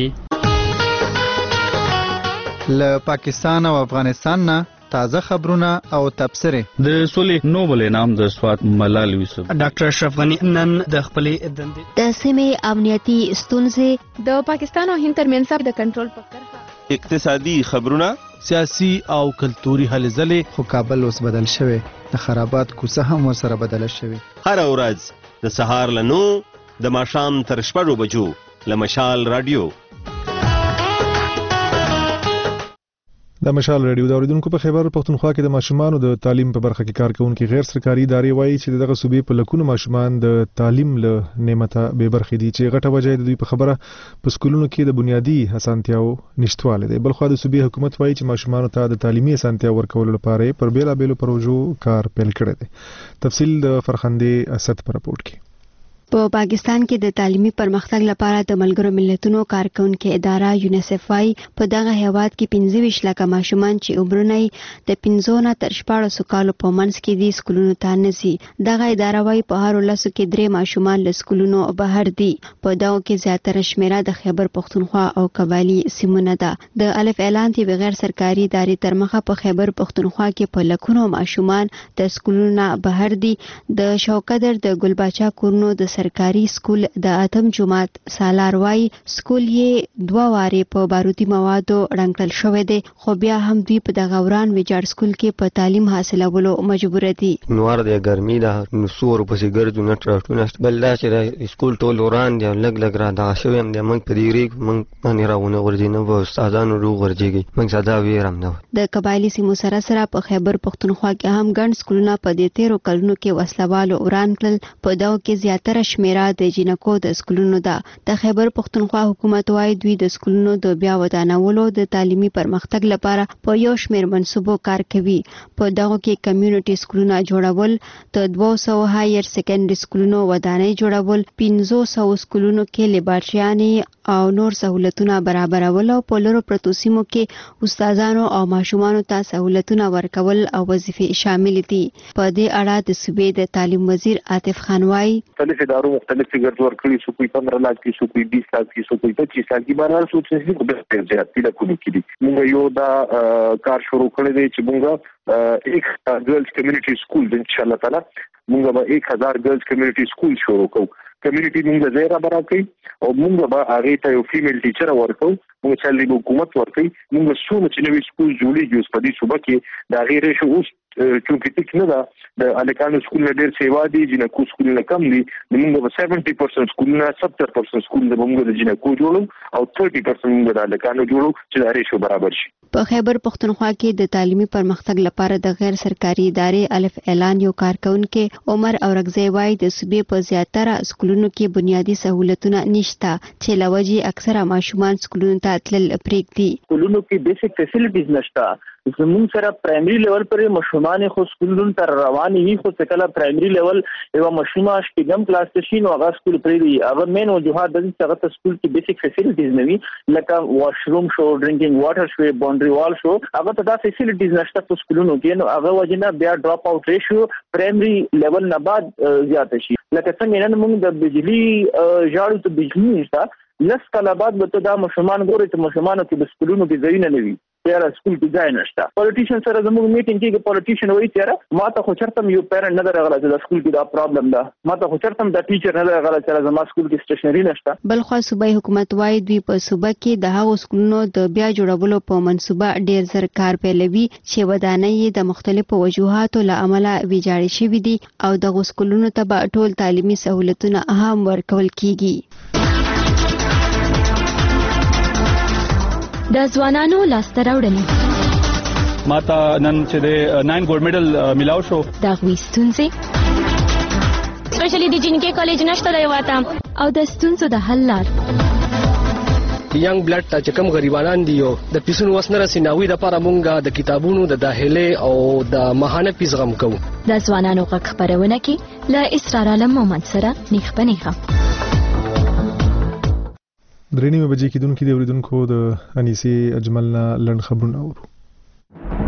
له پاکستان او افغانستان نه تازه خبرونه او تبصره. د سولې نوبل انعام د سوات ملال یوسف. ډاکټر اشرف غنی نن د خپلې دندې د سیمې امنیتي ستونزې د پاکستان او هند ترمنځ د کنټرول په کرښه، اقتصادي خبرونه، سیاسي او کلتوري هلې ځلې. خو کابل اوس بدل شوی، د خرابات کوڅه هم ورسره بدله شوې. هر ورځ د سهار له 9 د ماښام تر 6 بجو له مشال رادیو. د مشال رادیو د اوریدونکو په خبر پښتونخوا کې د ماشومانو د تعلیم په برخه کې کارکونکي غیر سرکاري ادارې وایي چې دغه صوبې په لکونو ماشومان د تعلیم له نعمته بې برخې دي چې غټه وجه د دوی په خبره په سکولونو کې د بنیادي اسانتیاو نشټواله دی. بلخو د صوبې حکومت وایي چې ماشومانو ته د تعلیمي اسانتیا ورکولو لپاره پر بیلابېلو پروژو کار پیل کړی دی. تفصیل د فرخندې اسد پر رپورټ کې. په پاکستان کې د تعلیمي پرمختګ لپاره د ملګرو ملتونو کارکونکو اداره یونیسف وايي په دغه هیواد کې 25 لکه ماشومان چې عمرونه د 15 نه تر 14 کالو په منځ کې دي سکولونو ته نشي. دغه اداره وايي په هر ولسو کې 3 ماشومان له سکولونو بهر دي. په دغه کې زیاتره شمیره د خیبر پښتونخوا او قبایلی سیمونه ده. د الف اعلان دی بغیر سرکاري ادارې تر مخه په خیبر پښتونخوا کې په لکونو ماشومان د سکولونو بهر دي. د شوکدر د ګلباچا کورنو د سرکاري سکول د اتم جماعت سالار وای سکول یې 2 واره په بارودي موادو رنګل شوې دي، خو بیا هم دوی په دغه وران ویجاړ سکول کې په تعلیم حاصلولو مجبور دي. نوار د ګرمي ده نو سور په سیګرټو نه ترټونه بل دا چې سکول ټول وران دي لګ لګ را دا شوې هم د موږ په دیری موږ باندې راونه ورځي نه و استادانو رو ورځيږي موږ ساده ویرم نه. د قبایلی سیمو سره په خیبر پښتونخوا کې هم ګڼ سکولونه په دې 13 کلونو کې وسلوالو وران کړل. په دغه کې زیاتره شمیره د جنکو د سکولونو ده. د خیبر پښتونخوا حکومت وايي دوی د سکولونو د بیا ودانولو د تعلیمي پرمختګ لپاره په یو شمېر منصوبو کار کوي. په دغه کې کمیونټي سکولونه جوړول، د 200 هایر سیکنډري سکولونو ودانۍ جوړول، 500 سکولونو کې لیبارټریانې او نور سہولتونه برابرول او په لورو پرتو سیمو کې استادانو او ماشومانو ته سہولتونه ورکول او وظیفې شامل دي. په دې اړه د صوبې د تعلیم وزیر عاطف خان وايي مختلف اداروں مختلف فگر ورکړي سو کوئی 15 लाख की सो कोई 20 लाख की सो कोई 25 लाख की بهر سوچ نشي کو به زیاتې لکونه کړي. موږ یو دا کار شروع کړی دی چې موږ एक girls community school ان شاء الله تعالی موږ به 1000 girls community school شروع کوو. کمیونټي موږ زیرا برا کوي او موږ به هغه ته یو فیمیل ټیچر ورکو. موږ چې د حکومت ورکوي موږ څو چې نوې سکول جوړیږي اوس په دې صوبه کې دا غیر شو اوس چونکې ټیک نه ده د الکانو سکول نه ډېر سیوا دي جنکو سکول نه کم دي. موږ به 70% سکول نه 70% سکول د موږ د جنکو جوړو او 30% موږ د الکانو جوړو چې دا ریشو برابر شي. په خیبر پښتونخوا کې د تعلیمي پرمختګ لپاره د غیر سرکاري ادارې الف اعلان یو کارکونکو عمر اورغزی وای د صوبې په زیاتره سکولونو کې بنیادی سہولتونه نشته چې لوجي اکثره ماشومان سکولونو ته تلل پرېږدي. سکولونو کې بیسیک فیسیلیټیز نشته. زمون سره پرایمري لیول پر ماشومان خو سکولونو ته رواني وي خو څکله پرایمري لیول یو ماشومه شپږم کلاس ته شي نو هغه سکول پرېږدي. هغه مین وجوهات د هغه سکول کې بیسیک فیسیلیټیز نه وي لکه واشروم شو، ډرینکینګ واټر شو، باونډري وال شو. هغه ته دا فیسیلیټیز نشته په سکولونو کې نو هغه وجنه بیا ډراپ اوټ ریشیو پرایمري لیول نه بعد زیات شي. لکه څنګه نن موږ د بجلی ژاړو ته بجلی نشته لس کاله بعد به ته دا ماشومان ګوري چې ماشومانو کې د سکولونو کې ځای نه وي. تیرا سکول کې ځای نشته. پولیټیشن سره زموږ میټینګ کې پولیټیشن وایي تیرا ما ته خو چرته یو پیرنټ نه درغله چې د سکول کې دا پرابلم ده. ما ته خو چرته د ټیچر نه درغله چې زما سکول کې سټیشنری نشته. بلخو صوبایي حکومت وايي دوی په صوبه کې د هغو سکولونو د بیا جوړولو په منصوبه ډیر زر کار پیلوي چې ودانۍ د مختلفو وجوهاتو له امله ویجاړې شوې دي او د سکولونو ته به ټول تعلیمي سہولتونه هم ورکول کیږي. د ځوانانو لاسته راوړنې ماته نن چې د 9 ګولډ میډل ملاو شو. دا غوي ستونزې سپیشلی د جنکې کالج نشته دی واته او د ستونزو د حل لار. ینګ بلډ ته چې کوم غریبانان دي یو د پیسونو وسنه رسیناوي د لپاره مونږه د کتابونو د داخله او د ماهانه پیس غم کوو. د ځوانانو غږ خبرونه کې له اسرار علم مومند سره نیخ پنیخه 3:30 بجې کېدونکې د اوریدونکو د انیسي اجملنا لړ خبرونه اورو.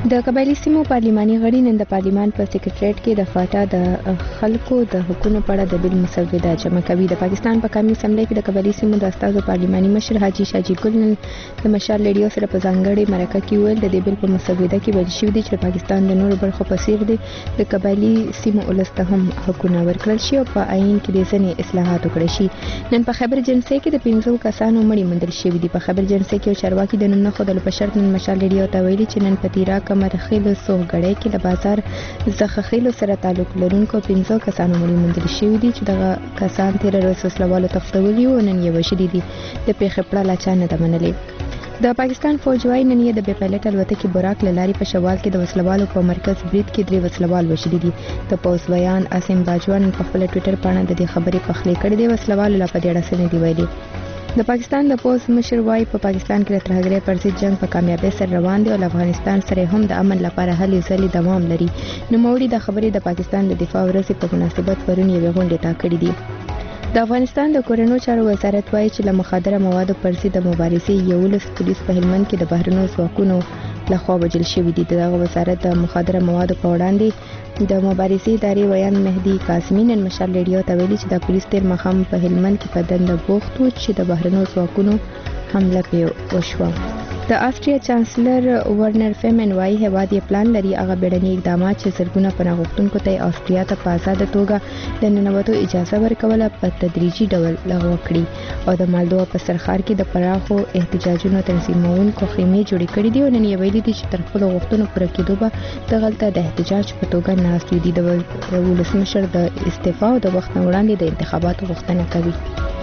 د قبایلی سیمو پارلماني غړي نن د پارلمان په سیکریټریټ کې د فاټا د خلکو د حقوقو په اړه د بل مسوده جمع کوي. د پاکستان په قومي اسمبلی کې د قبایلی سیمو د استازو پارلماني مشر حاجی شاجي ګل نن د مشال ریډیو سره په ځانګړي مرکه کې ویل د دې بل په مسوده کې ویل شوی دی چې پاکستان د نورو برخو په څیر دی د قبایلی سیمو ولسته هم حقوقونه ورکړل شي او په عین کې د ځینې اصلاحات وکړي شي. نن په خبر جنسي کې د 15 کسانو مړي موندل شوی دي. په خبر جنسي کې چارواکي د نن خو د بشرت نن مشال ریډیو ته ویلي چې نن په تیرا مرخیلو سوګړې کې د بازار زخخیلو سره تعلق لرونکو 15 کسانو مړي موندل شوی دي چې دغه کسان تیر ورځ وسلوالو تختولي او نن یې وشدي دي د پیښې پړه لا چا نه منلې. د پاکستان فوج وايي نن یې د بې پایلټ الوتکې براک لاري په شوال کې د وسلوالو په مرکز برید کې 3 وسلوال وشدي دي. د پوز بیان اسیم باجوان په خپل ټوئیټر باندې د دې خبرې پخلی کړې دي. وسلوالو لا په دې اړه څه نه دی ویلي. د پاکستان د پوز مشر وايي په پاکستان کې د ترهګرۍ پر ضد جنگ په کامیابی سره روان دی او افغانستان سره هم د امن لپاره هلې ځلې دوام لري. نو موري د خبرې د پاکستان د دفاع ورځې په مناسبت پرون یو غونډه ټاکلې دي. د افغانستان د کورنو چارو وزارت وايي چې له مخدره موادو پر ضد د مبارزې 11 پولیس په هلمند کې د بهرنیو ځواکونو لخوا وژل شوي دي. دغه وزارت د مخدره موادو په وړاندې د مبارزې ادارې ویان مهدي قاسمي نن مشال ریډیو ته ویلي چې د پولیس تیر مخام په هلمند کې په دنده بوخت و چې د بهرنیو ځواکونو حمله پرې وشوه. د آسټریا چانسلر ورنر فیمن وايي هیواد یې پلان لري هغه بیړني اقدامات چې زرګونه پناه غوښتونکو ته آسټریا ته په آزاده توګه د ننوتو اجازه ورکوله په تدریجي ډول لغوه کړي او د مالدو په سرخار کې د پراخو احتجاجونو تنظیمونکو خیمې جوړې کړې دي او نن یې ویلي دي چې تر خپل غوښتنو پوره کېدو به دغلته د احتجاج په توګه ناست دي. د ولسمشر د استعفا او د وخت نه وړاندې د انتخاباتو غوښتنه کوي.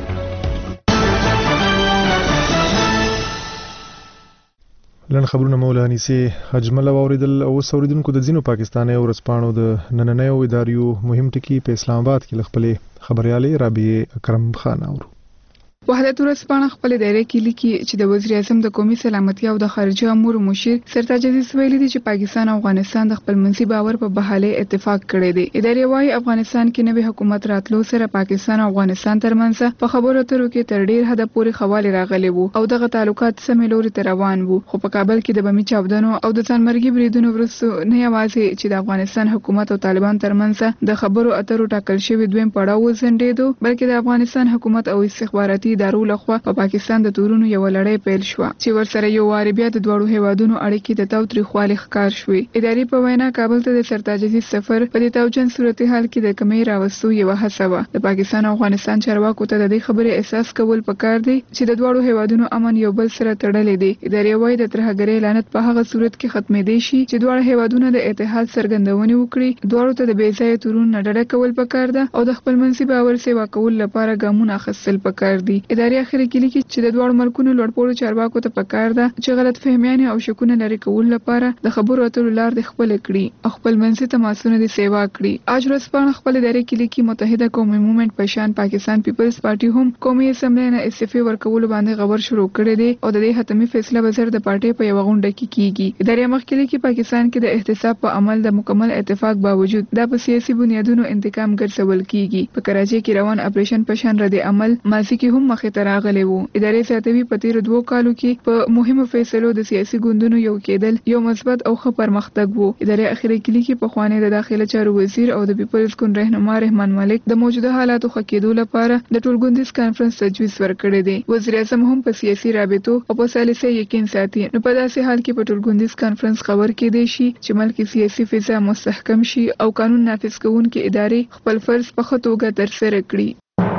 لن خبرونه مولانی سي اجمل اوریدل او اوریدونکو د ځینو پاکستاني ورځپاڼو د نننیو اداریو مهم ټکی په اسلام آباد کې خپل خبريالي رابعه اکرم خان اورو. وحدت ورځپاڼه خپل دایره کې لیکي چې د وزیر اعظم د قومي سلامتیا او د خارجه امور مشیر سرتاج عزیز ویلي دي چې پاکستان او افغانستان د خپل منځي باور په بحاله اتفاق کړی دی. ادارې وايي افغانستان کې نوې حکومت راتلو سره پاکستان او افغانستان ترمنځ په خبرو اترو کې تر ډیر حد پورې خواله راغلي وو او دغه تعلقات سمې لوري ته روان وو. خو په کابل کې د بمي چاودنو او د ځانمرګي بریدونو وروسته نه یوازې چې د افغانستان حکومت او طالبان ترمنځ د خبرو اترو ټاکل شوی دویم پړاو وزندېدو بلکې د افغانستان حکومت او استخباراتي ادارو لخوا په پاکستان د تورونو یو لړۍ پیل شو چې ورسره یو واری بیا د دوړو هیوادونو اړیکې د تاوتریخوالي ښکار شوې. ادارې په وینا کابل ته د سرتاج عزیز سفر په دې توجن صورتحال کې د کمی راوستو یو هڅه وه. د پاکستان او افغانستان چارواکو ته د دې خبرې احساس کول پکار دی چې د دوړو هیوادونو امن یو بل سره تړلې دي. ادارې وايي د ترهګرۍ لعنت په هغه صورت کې ختمېدی شي چې دوړو هیوادونو د اتحاد څرګندونه وکړي. دوړو ته د بې ځایه تورونو نه ډډه کول پکار ده او د خپل منځي باور سیوا کول لپاره ګامونه اخیستل پکار دي. ادارې اخر کې لیکي چې د دوړو ملکونو لوړپوړو چارواکو ته پکار ده چې غلط فهمیانې او شکونه لري کول لپاره د خبرو اترو لار د خپل کړي او خپل منځي تماسونه د سیوا کړي. اج ورځپاڼه خپل ادارې کې لیکي متحده قومي موومېنټ په شان پاکستان پیپلز پارټي هم قومي اسمبلی نه استعفا ورکول باندې خبر شروع کړی دی او د دې حتمي فیصله به زر د پارټي په یو غونډه کې کیږي. ادارې مخکې لیکي پاکستان کې د احتساب په عمل د مکمل اتفاق باوجود دا په سیاسي بنیادونو انتقام ګرځول کیږي. په کراچۍ کې روان اپریشن په شان رد عمل ماضي کې هم مخې ته راغلی وو. ادارې زیاتوي په تیر 2 کالو کې په مهمو فیصلو د سیاسي ګوندونو یو کېدل یو مثبت او ښه پرمختګ وو. ادارې اخیری کې لیکي په خوانې د داخله چارو وزیر او د پیپلز ګوند رهنما رحمان مالک د موجوده حالاتو ښه کېدو لپاره د ټولګوندیز کانفرنس تجویز ورکړی دی. وزیر اعظم هم په سیاسي رابطو او په سالسه یقین ساتي. نو په داسې حال کې په ټولګوندیز کانفرنس خبر کېدی شي چې ملک سیاسي فضا مستحکم شي او قانون نافذ کوونکې ادارې خپل فرض په ښه توګه ترسره کړي.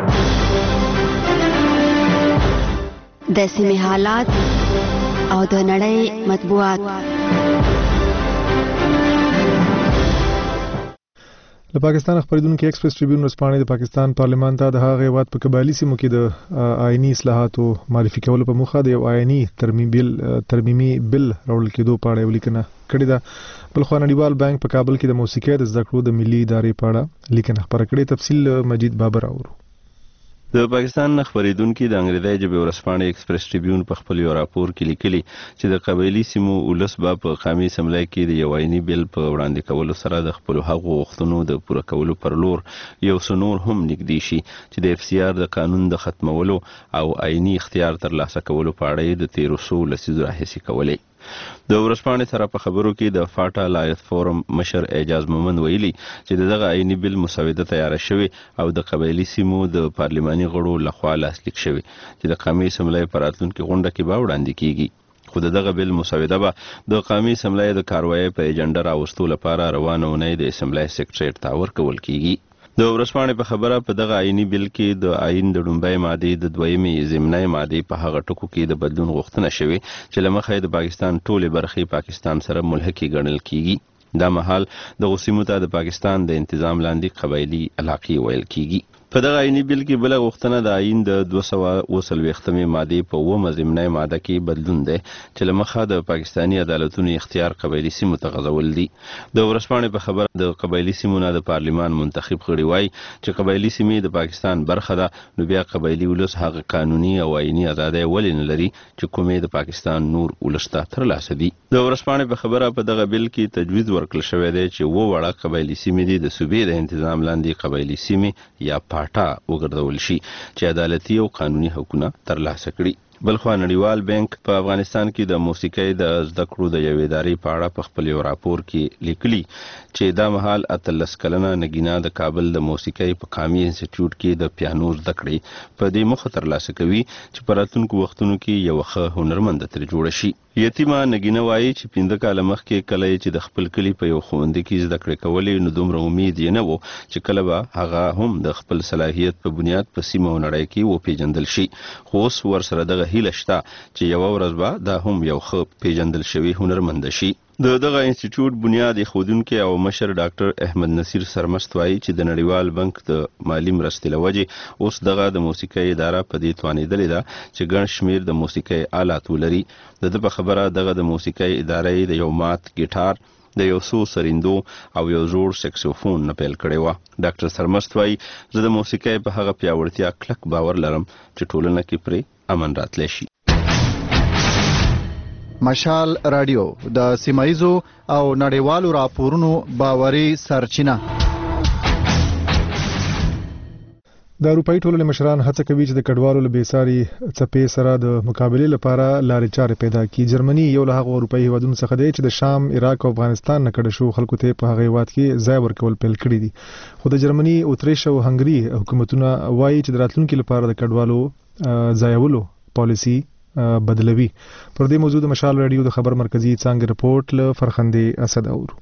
د سیمې حالات او د نړۍ مطبوعات. د پاکستان خبريدونکو ایکسپریس ټریبیون ورځپاڼه د پاکستان پارلمان ته د هغه هیواد په قبایلی سیمو کې د آئینی اصلاحاتو معرفي کولو په موخه د یو آئینی ترمیمي بل راوړل کېدو په اړه یو لیکنه کړې ده. بل خو نړیوال بانک په کابل کې د موسیقۍ د زده کړو د ملي ادارې په اړه لیکنه خبره کړې. تفصیل مجید بابر اورو. د پاکستان خبريدونکو د انګریزي ژبې ورځپاڼې ایکسپریس ټریبیون په خپل یو راپور کې لیکلي چې د قبایلی سیمو ولس په قومي اسمبلی کې د یو آئینی بل په وړاندې کولو سره د خپل حقوقو غوښتنو د پوره کولو پر لور یو څنور هم نږدې شي چې د اف سی آر د قانون د ختمولو او آئینی اختیار ترلاسه کولو په اړه د 1300 لسیزو راهیسې کولې. د ورځپاڼې سره په خبرو کې د فاټا لایت فورم مشر اعجاز مومند ویلي چې دغه آئینی بل مسوده تیار شوی او د قبایلی سیمو د پارلماني غړو لخوا لاسلیک شوی چې د قومي اسمبلی په راتلونکي غونډه کې به وړاندې کیږي خو دغه بل مسوده به د قومي اسمبلی د کاروایی په ایجنډا راوستلو لپاره روانه ونې د اسمبلی سیکریټریټ ته ورکول کیږي د ورځپاڼې په خبره په دغه آئینی بل کې د آئین د لومړۍ ماده د دویمې ضمنی ماده په هغه ټکو کې د بدلون غوښتنه شوې چې لمخې د پاکستان ټولې برخې پاکستان سره ملحقې ګڼل کیږي دا مهال د غوسیمو ته د پاکستان د انتظام لاندې قبایلی علاقې ویل کیږي په دغه آئینی بل کې بل غوښتنه د آئین د 240 ماده په ومه ضمنی ماده کې بدلون دی چې لمخه د پاکستانی عدالتونو اختیار قبایلی سیمو ته غځول دي د ورځپاڼې په خبر د قبایلی سیمو نه د پارلمان منتخب غړي وای چې قبایلی سیمې د پاکستان برخه ده نو بیا قبایلی ولس هغه قانوني او آئینی ازادي ولې نه لري چې کومې د پاکستان نور ولسته ترلاسه دي د ورځپاڼې په خبره په دغه بل کې تجویز ورکړل شوی دی چې وړه قبایلی سیمې د صوبې د انتظام لاندې قبایلی سیمې یا پاټا وګرځول شي چې عدالتي او قانوني حقوقونه ترلاسه کړي بلخوا نړیوال بانک په افغانستان کې د موسیقۍ د زده کړو د یوې ادارې په اړه په خپل یو راپور کې لیکلي چې دا مهال 13 کلنه نګینا د کابل د موسیقۍ په قومي انسټیټیوټ کې د پیانو زده کړې په دې مخه ترلاسه کوي چې په راتلونکو وختونو کې یو ښه هنرمند ترې جوړ شي یتیمه نګینا وایي چې 15 کاله مخکې کله چې د خپل کلی په یو ښوونځي کې زده کړې کولې نو دومره امید یې نه و چې کله به هغه هم د خپل صلاحیت په بنیاد په سیمه او نړۍ کې وپیژندل شي خو اوس ورسره دغه هیله شته چې یو ورځ به دا هم یو ښه پیژندل شوی هنرمند شي دغه انسټیټیوټ بنیاد خودونکو او مشر ډاکټر احمد نصیر سرمست وایي چې د نړیوال بانک د مالی مرستې لوجه اوس دغه د موسیقۍ اداره په دې توانیدلې ده چې ګڼ شمیر د موسیقۍ آلات ولري د خبره دغه د موسیقۍ ادارې د یو مات ګیټار د یو څو سریندو او یو زوړ سکسوفون نه پیل کړی و ډاکټر سرمست وایي زه د موسیقۍ په هغه پیاوړتیا کلک باور لرم چې ټولنه کې پرې امن راتلی شي مشال رادیو د سیمایزو او نړیوالو راپورونو باوري سرچینه د اروپאי ټولنې مشران هڅه کوي چې د کډوالو له بیساري څپې سره د مقابلې لپاره لارې چارې پیدا کړي جرمني یو له هغو اروپאי هیوادونو څخه دی چې د شام عراق او افغانستان نه کډه شو خلکو ته په هغه هیواد کې ځای ورکول پیل کړی دي خو د جرمني اتریش او هنګري حکومتونه وایي چې د راتلونکو لپاره د کډوالو ځایولو پالیسي بدلوي پر دې موضوع د مشال رادیو د خبر مرکزی څنګه رپورت ل فرخندې اسد اورو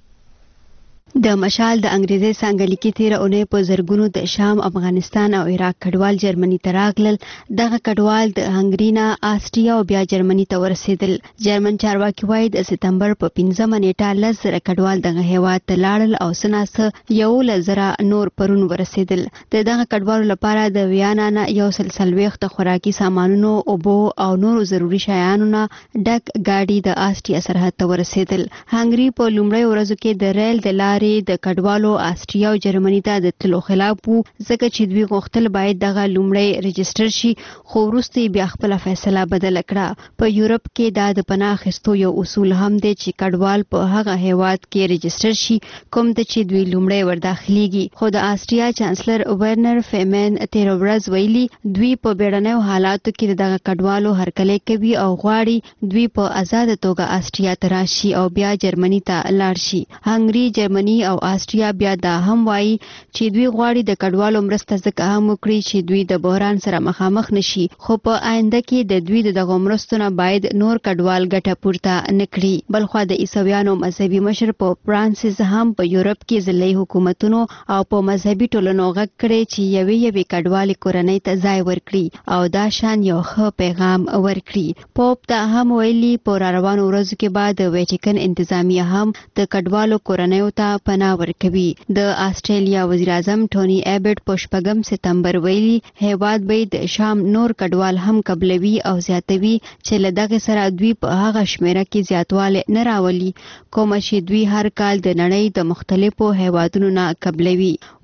د مشال د انګریزي څنګه لیکي تیر اونۍ په زرګونو د شام افغانستان او عراق کډوال جرمني ته راغلل دغه کډوال د هنګرینا آسټریا او بیا جرمني ته ورسېدل جرمن چارواکي وایي د سپتمبر په 15 نیټه 10,000 کډوال دغه هیواد ته لاړل او سناسه 1,000 نور پرون ورسېدل د دغه کډوالو لپاره د ویانا نه 140 خوراکي سامانونو اوبو او نورو ضروري شیانو نه ډک گاډي د آسټریا سرحد ته ورسېدل هنګري په لومړی ورځو کې د ریل د لارې د کډوالو آسټریا او جرمني ته د تلو خلاف وو ځکه چې دوی غوښتل باید دغه لومړی رجستر شي خو وروسته بیا خپل فیصله بدل کړه په یورپ کې د پناه اخیستو یو اصول هم دی چې کډوال په هغه هیواد کې رجستر شي کوم ته چې دوی لومړی ورداخليږي خو د آسټریا چانسلر ورنر فیمن تیر ورځ ویلي دوی په بیړنیو حالاتو کې دغه کډوالو هرکلی کوي او غواړي دوی په آزاد توګه آسټریا ته راشي او بیا جرمني ته لاړ شي هنګري جرمني او آسټریا بیا دا هم وایي چې دوی غواړي د کډوالو مرسته ځکه هم وکړي چې دوی د بحران سره مخامخ نشي خو په آینده کې د دوی دغه مرستو نه باید نور کډوال ګټه پورته نکړي بلخوا د عیسویانو مذهبي مشر په فرانسیس هم په یورپ کې ځلې حکومتونو او په مذهبي ټولنو غږ کړي چې یوې کډوالي کورنۍ ته ځای ورکړي او دا شان یو ښه پیغام ورکړي پوپ دا هم ویلي په روانو ورځو کې بعد ویټیکن انتظامیه هم د کډوالو کورنۍ ته پناه ورکوي د آسټرالیا وزیر اعظم ټونی ایبټ په 8 سپتمبر ویلي هیواد به د شام نور کډوال هم قبلوي او زیاتوي چې له دغه سره دوی په هغه شمیره کې زیاتوالی نه راولي کوم چې دوی هر کال د نړۍ د مختلفو هیوادونو نه قبلوي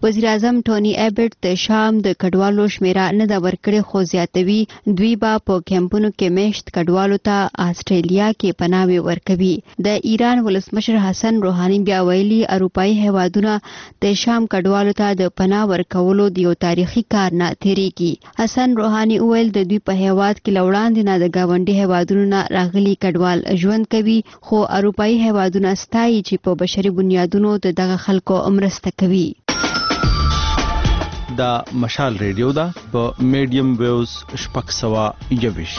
وزیر اعظم ټونی ایبټ د شام د کډوالو شمیره نه دا ورکړي خو زیاتوي دوی به په کیمپونو کې میشت کډوالو ته آسترالیا کې پناه ورکوي. د ایران ولسمشر حسن روحاني بیا ویلي اروپאי هیوادونه د شام کډوالو ته د پناه ورکولو د یو تاریخي کار نه تیریږي. حسن روحاني وویل د دوی په هیواد کې لوړاندې نه د گاونډي هیوادونو نه راغلي کډوال ژوند کوي خو اروپאי هیوادونه ستایي چې په بشري بنیادونو دغه خلکو مرسته کوي. دا مشال ریډیو دا په میډیم ویوز شپږ سوه یویش.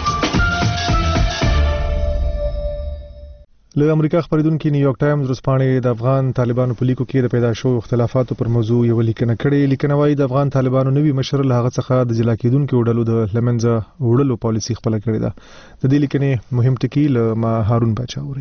له امریکا خبرېدونکو نیویارک ټایمز ورځپاڼې د افغان طالبانو په لیکو کې د پیدا شوو اختلافاتو پر موضوع یو لیکنه کړې. لیکنه وايي د افغان طالبانو نوي مشر له هغه څخه د جلا کېدونکو ډلو د لمنځه وړلو پالیسي خپله کړې ده. د دې لیکنې مهم ټکي له ما هارون باچا اوري.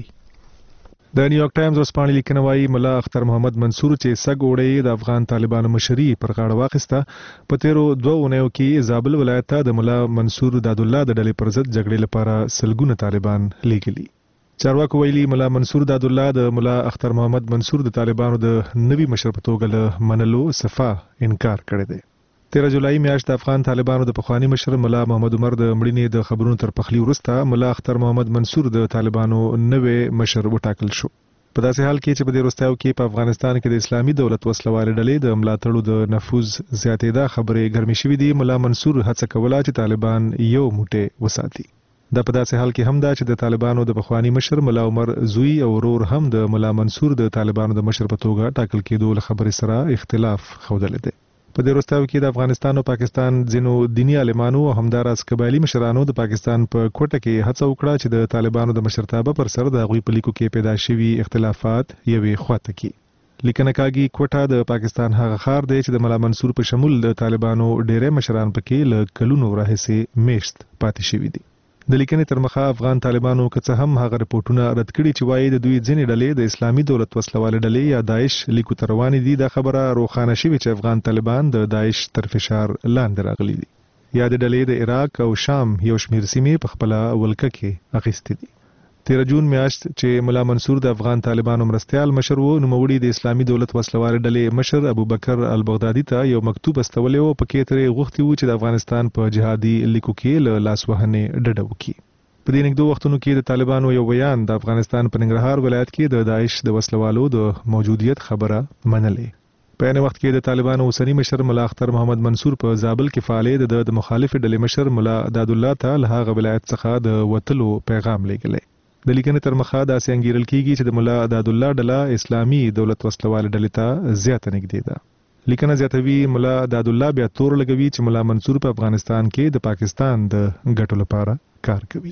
د نیویارک ټایمز ورځپاڼې لیکنه وايي ملا اختر محمد منصور چې سګ وړي د افغان طالبانو مشري پر غاړه واخیسته. په تیرو 2 اونیو کې زابل ولایت ته د ملا منصور دادالله د ډلې پر ضد جګړې لپاره سلګونه طالبان لیږلي. چارواکو ویلي ملا منصور دادالله د ملا اختر محمد منصور د طالبانو د نوي مشر په توګه له منلو صفه انکار کړی دی. 13 جولای میاشت د افغان طالبانو د پخوانی مشر ملا محمد عمر د مړینې د خبرونو تر پخلی وروسته ملا اختر محمد منصور د طالبانو نوی مشر وټاکل شو. په داسې حال کې چې په دې وروستیو کې په افغانستان کې د اسلامي دولت وسلوالې ډلې د ملاتړو د نفوذ زیاتېدا خبرې ګرمې شوې دي. ملا منصور هڅه کوله چې طالبان یو موټی وساتي. دا په داسې حال کې هم دا چې د طالبانو د پخوانی مشر ملا عمر زوی او ورور هم د ملا منصور د طالبانو د مشر په توګه ټاکل کېدو له خبرې سره اختلاف ښودلی دی. په دې وروستیو کې د افغانستان او پاکستان ځینو دینی عالمانو او همداراز قبایلي مشرانو د پاکستان په کوټه کې هڅه وکړه چې د طالبانو د مشرتابه پر سر د هغوی په لیکو کې پیدا شوي اختلافات یوې خواته کړي. لیکنه کاږي کوټه د پاکستان هغه ښار دی چې د ملا منصور په شمول د طالبانو ډېری مشران پکې له کلونو راهیسې میشت پاتې شوي دي. د لیکنې تر مخه افغان طالبانو که څه هم هغه رپورټونه رد کړي چې وایي د دوی ځینې ډلې د اسلامي دولت وسلوالې ډلې یا داعش لیکو ته روانې دي. دا خبره روښانه شوې چې افغان طالبان د داعش تر فشار لاندې راغلي دي یا د ډلې د عراق او شام یو شمېر سیمې په خپله ولکه کې اخیستې دي. 13 جون میاشت چې ملا منصور د افغان طالبانو مرستیال مشر وو، نوموړي د اسلامي دولت وسلوالې ډلې مشر ابوبکر البغدادي ته یو مکتوب استولی و. پکې ترې غوښتي وو چې د افغانستان په جهادي لیکو کې له لاسوهنې ډډه وکړي. په دې نږدې وختونو کې د طالبانو یو بیان د افغانستان په ننګرهار ولایت کې د داعش د وسلوالو د موجودیت خبره منلې. په یعنی وخت کې د طالبانو اوسنی مشر ملا اختر محمد منصور په زابل کې فعالیت د مخالف ډلې مشر ملا دادالله ته له هغه ولایت څخه د وتلو پیغام لیږلی. د لیکنې تر مخه داسې انګیرل کیږي چې د ملا دادالله ډله اسلامي دولت وسلوال ډلې ته زیاته نږدې ده. لیکنه زیاتوي ملا دادالله بیا تور لګوي چې ملا منصور په افغانستان کې د پاکستان د ګټو لپاره کار کوي.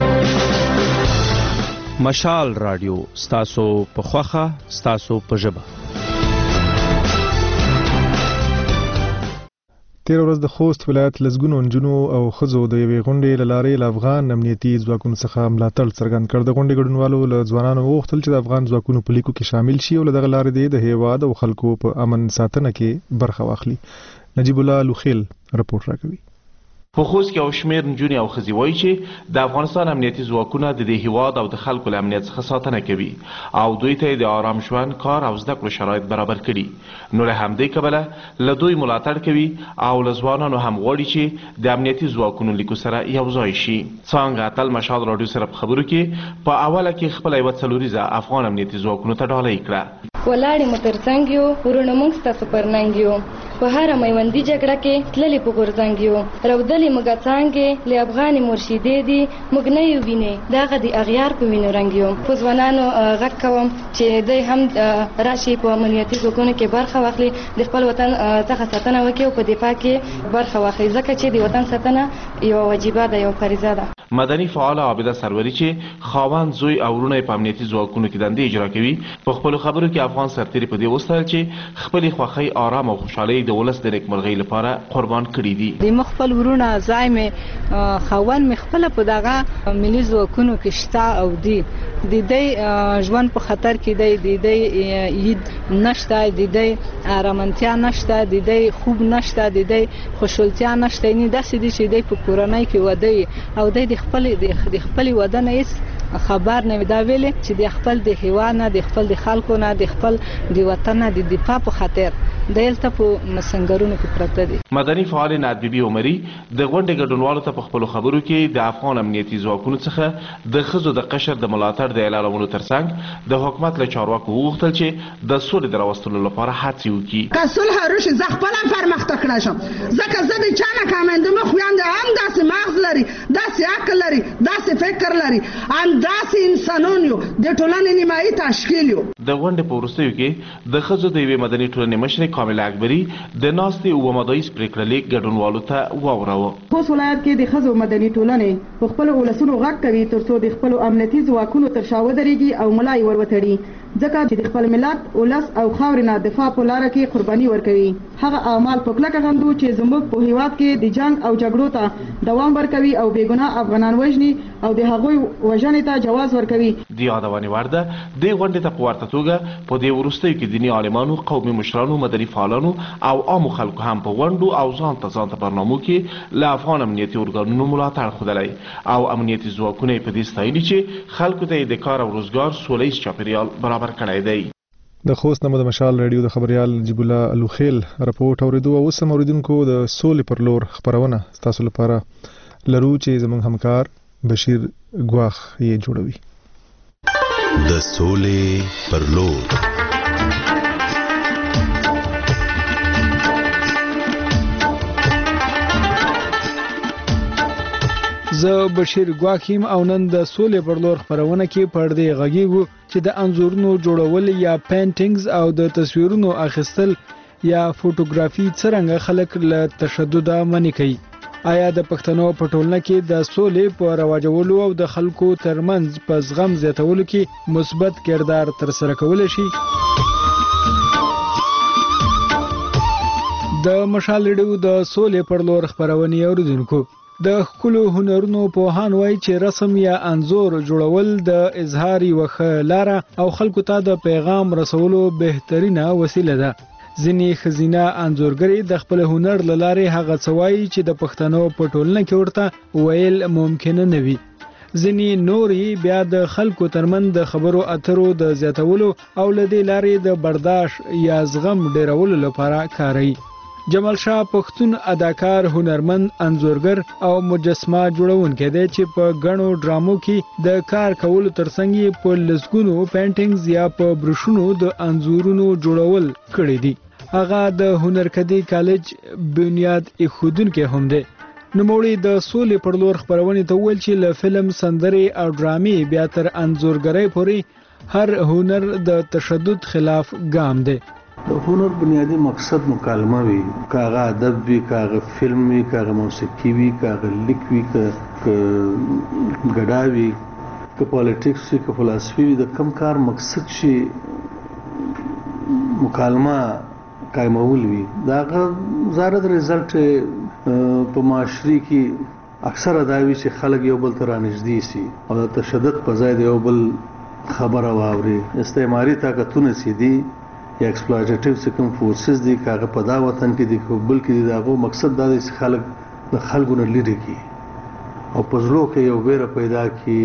مشال رادیو ستاسو په خوخه ستاسو په ژبه. تیر ورځ د خوست ولایت لزګونو نجونو او ښځو د یوې غونډې له لارې له افغان امنیتي ځواکونو څخه ملاتړ څرګند کړ. د غونډې ګډونوالو له ځوانانو وغوښتل چې د افغان ځواکونو په لیکو کې شامل شي او له دغه لارې دې د هیواد او خلکو په امن ساتنه کې برخه واخلي. نجیب الله لوخیل رپورټ راکوي. په خوست کې او شمیر نجونې او ښځې وایي چې د افغانستان امنیتي ځواکونه د دې هیواد او د خلکو له امنیت څخه ساتنه کوي او دوی ته د آرام ژوند، کار او زده کړو شرایط برابر کړي. نو له همدې کبله له دوی ملاتړ کوي او له ځوانانو هم غواړي چې د امنیتي ځواکونو لیکو سره یو ځای شي. څنګه اتل مشال راډیو سره په خبرو کې په اوله کې خپله یوه څلوریزه افغان امنیتي ځواکونو ته ډالۍ کړه. ولاړې مو تر څنګ یو، ورونه موږ ستاسو پر ننګ یو، په هره میوندي جګړه کې تللې په غورځنګ یو، رودلې موږ څانګې له افغانې مرشدې دي موږ نه یو وینې دغه د اغیار په وینو رنګ یو. په ځوانانو غږ کوم چې دوی هم راشي په امنیتي ځواکونو کې برخه واخلي، د خپل وطن څخه ساتنه وکړي او په دفاع کې برخه واخلي، ځکه چې د وطن ساتنه یو واجبه ده، یو فریضه ده. مدني فعال عابده سروري چې خاوند زوی او ورونه په امنیتي ځواکونو کې دندې اجرا کوي، په خپلو خبرو کې افغان سرتیري په دې وستایل چې خپلې خوښۍ، آرام او خوشحالۍ د ولس د نیکمرغۍ لپاره قربان کړي دي. د مخ خپل ورونه ځای مې خاوند مې خپله په دغه ملي ځواکونو کې شته او دی د دې ژوند په خطر کې دی، د دې عید نشته، د دې ارامتیا نشته، د دې خوب نشته، د دې خوشحالتیا نشته. یعنې داسې دي چې دی په کورنۍ کې واده او دی د خپل واده نه هېڅ خبر نه دا ویل چې د خپل د هیواد نه د خپل د خلکو نه د خپل د وطن نه د دفاع په خاطر دلته په مسنګرونو کې پراته دي. مدني فعال ناد بیبي عمري د غونډې ګډونوالو ته په خپل خبرو کې د افغان امنیتي ځواکونو څخه د ښځو د قشر د ملاتړ د اعلانولو ترڅنګ د حکومت له چارواکو وغوښتل چې د سولې د راوستلو لپاره هڅې وکړي. که صلح وشي زه خپله پرمختګ کړی شم، ځکه زه د چا نه کامنده مه خویانده هم داسې مغز لري، داسې عقل لري، داسې فکر لري، همداسې انسانون یو، د ټولنې نیمایي تشکیل یو. د غونډې په وروستیو کې د ښځو د یوې مدني ټولنې مشرې کامله اکبري د ناستې اووه مدایز پرېکړه لیک ګډونوالو ته واوراوه. خوست ولایت کې د ښځو مدني ټولنې په خپلو ولسونو غږ کوي ترڅو د خپلو امنیتي ځواکونو تر شا ودرېږي او ملا یې ور وتړي، ځکه چې د خپل ملت، ولس او خاورې نه دفاع په لاره کې قرباني ورکوي. هغه اعمال په کلکه غندو چې زموږ په هیواد کې د جنگ او جګړو ته دوام ورکوي او بېګناه افغانان وژني او د هغوی وژنې ته جواز ورکوي. د یادونې وړ ده دې غونډې ته په ورته توګه په دې وروستیو کې دیني عالمانو، قومي مشرانو، مدني فعالانو او عامو خلکو هم په غونډو او ځان ته برنامو کې له افغان امنیتي ارګانونو ملاتړ ښودلی او امنیتي ځواکونه یې په دې ستایلي چې خلکو ته یې د کار او روزګار سوله ییز چاپېریال برابر کړی دی. د خوست نمو د مشال رادیو د خبريال جیب الله الوخیل راپورټ اوریدو او سم اوریدونکو د سولې پر لور خبرونه تاسو لپاره لرو چې زموږ همکار بشیر ګواخ یې جوړوي. د سولې پر لور زه بشیر ګواکیم او نن د سولې پر لور خبرونه کې پردې غږیږو چې د انځورونو جوړول یا پینټینګز او د تصویرونو اخیستل یا فوټوګرافي څرنګه خلک له تشدد منع کوي. آیا د پښتنو په ټولنه کې د سولې په رواجولو او د خلکو ترمنځ په زغم زیاتولو کې مثبت کردار ترسره کولی شي؟ د مشال رادیو د سولې پر لور خبرونه اوریدونکو، د خپل هنرونو په هان وای چې رسم یا انځور جوړول د اظهار یو خلاره او خلکو ته د پیغام رسولو بهترینه وسیله ده. ځینې خزینه انځورګری د خپل هنر لاره هغه څوای چې د پښتنو په ټولنه کې ورته ویل ممکن نه وي. ځینې نوري بیا د خلکو ترمن د خبرو اترو د زیاتولو او لدې لارې د برداشت یا زغم ډیرولو لپاره کاروي. جمال شاه پښتون اداکار، هنرمند، انځورګر او مجسمه جوړونکی دی چې په غنو ډرامو کې د کار کولو ترڅنګ په لسګونو پینټینګز یا په بروشونو د انځورونو جوړول کړی دی. هغه د هنرکدي کالج بنیاد ایښودونکی هم دی. نوموړي د سولې پر لور خبرونه ته ویل چې له فلم، سندرې او ډرامې بیا تر انځورګرۍ پورې هر هنر د تشدد خلاف ګام دی. د هنر بنیادی مقصد مکالمه وي، کاغه ادب وي، کاغه فلم وي، کاغه موسیقي وي، کاغه لیک وي، ګډا وي، که پالیټکس وي، که فلسفي وي. د کم کار مقصد شي مکالمه قائمول وي، داغه زیات رزلټ په معاشري کې اکثر دا وي چې خلک یو بل ته رانږدې شي او د تشدد په ځای د یو بل خبره واوري. استعماري طاقتونه سي دي یا ایکسپلویټیټیو سکم فورسز دي، کاغه په دا وطن کې دي بل کې دي. داغه مقصد دا دی چې خلک د خلکو نه لري کی او په زړه کې یو ویره پیدا کی،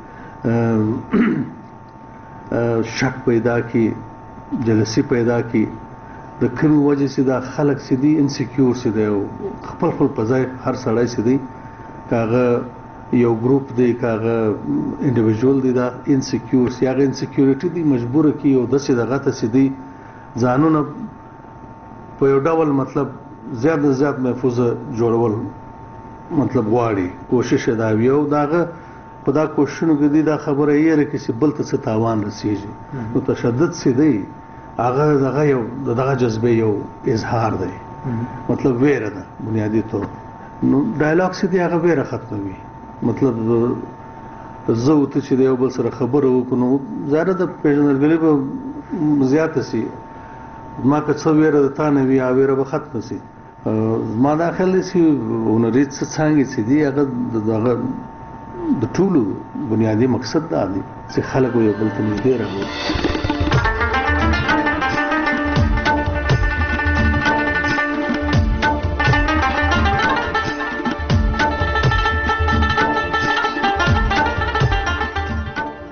شک پیدا کی، جلسی پیدا کی. د کوم وجه چې دا خلک سي دي انسیکیور سي دي او خپل په ځای هر سړی سي دي، کاغه یو ګروپ دی، کاغه انډیویډوال دی، دا انسیکیور سي. هغه انسیکیورټی دی مجبور کی او د څه دغه ته سي دي ځانونه په یو ډول مطلب زیات محفوظ جوړول مطلب غواړي. کوشش دا وی او داغه په دا کوششونو کې دي دا خبره یې رکه چې بل ته څه تاوان رسیږي. نو تشدد سي دی هغه دغه یو دغه جذبه یو اظهار دی، مطلب ویره ده بنیادی طور. نو ډایلاګ سي دی هغه ویره ختموي. مطلب زه او ته چې یو بل سره خبرو وکړو زیاده د پیژندګلوي به زیاته سي. ما که څو ویره د تا نه وي ویره به ختمه سي. ما داخل سي هنري څنګه سي دي هغه د ټولو بنیادی مقصد دا دی چې خلک یو بل ته نږدې راوړي.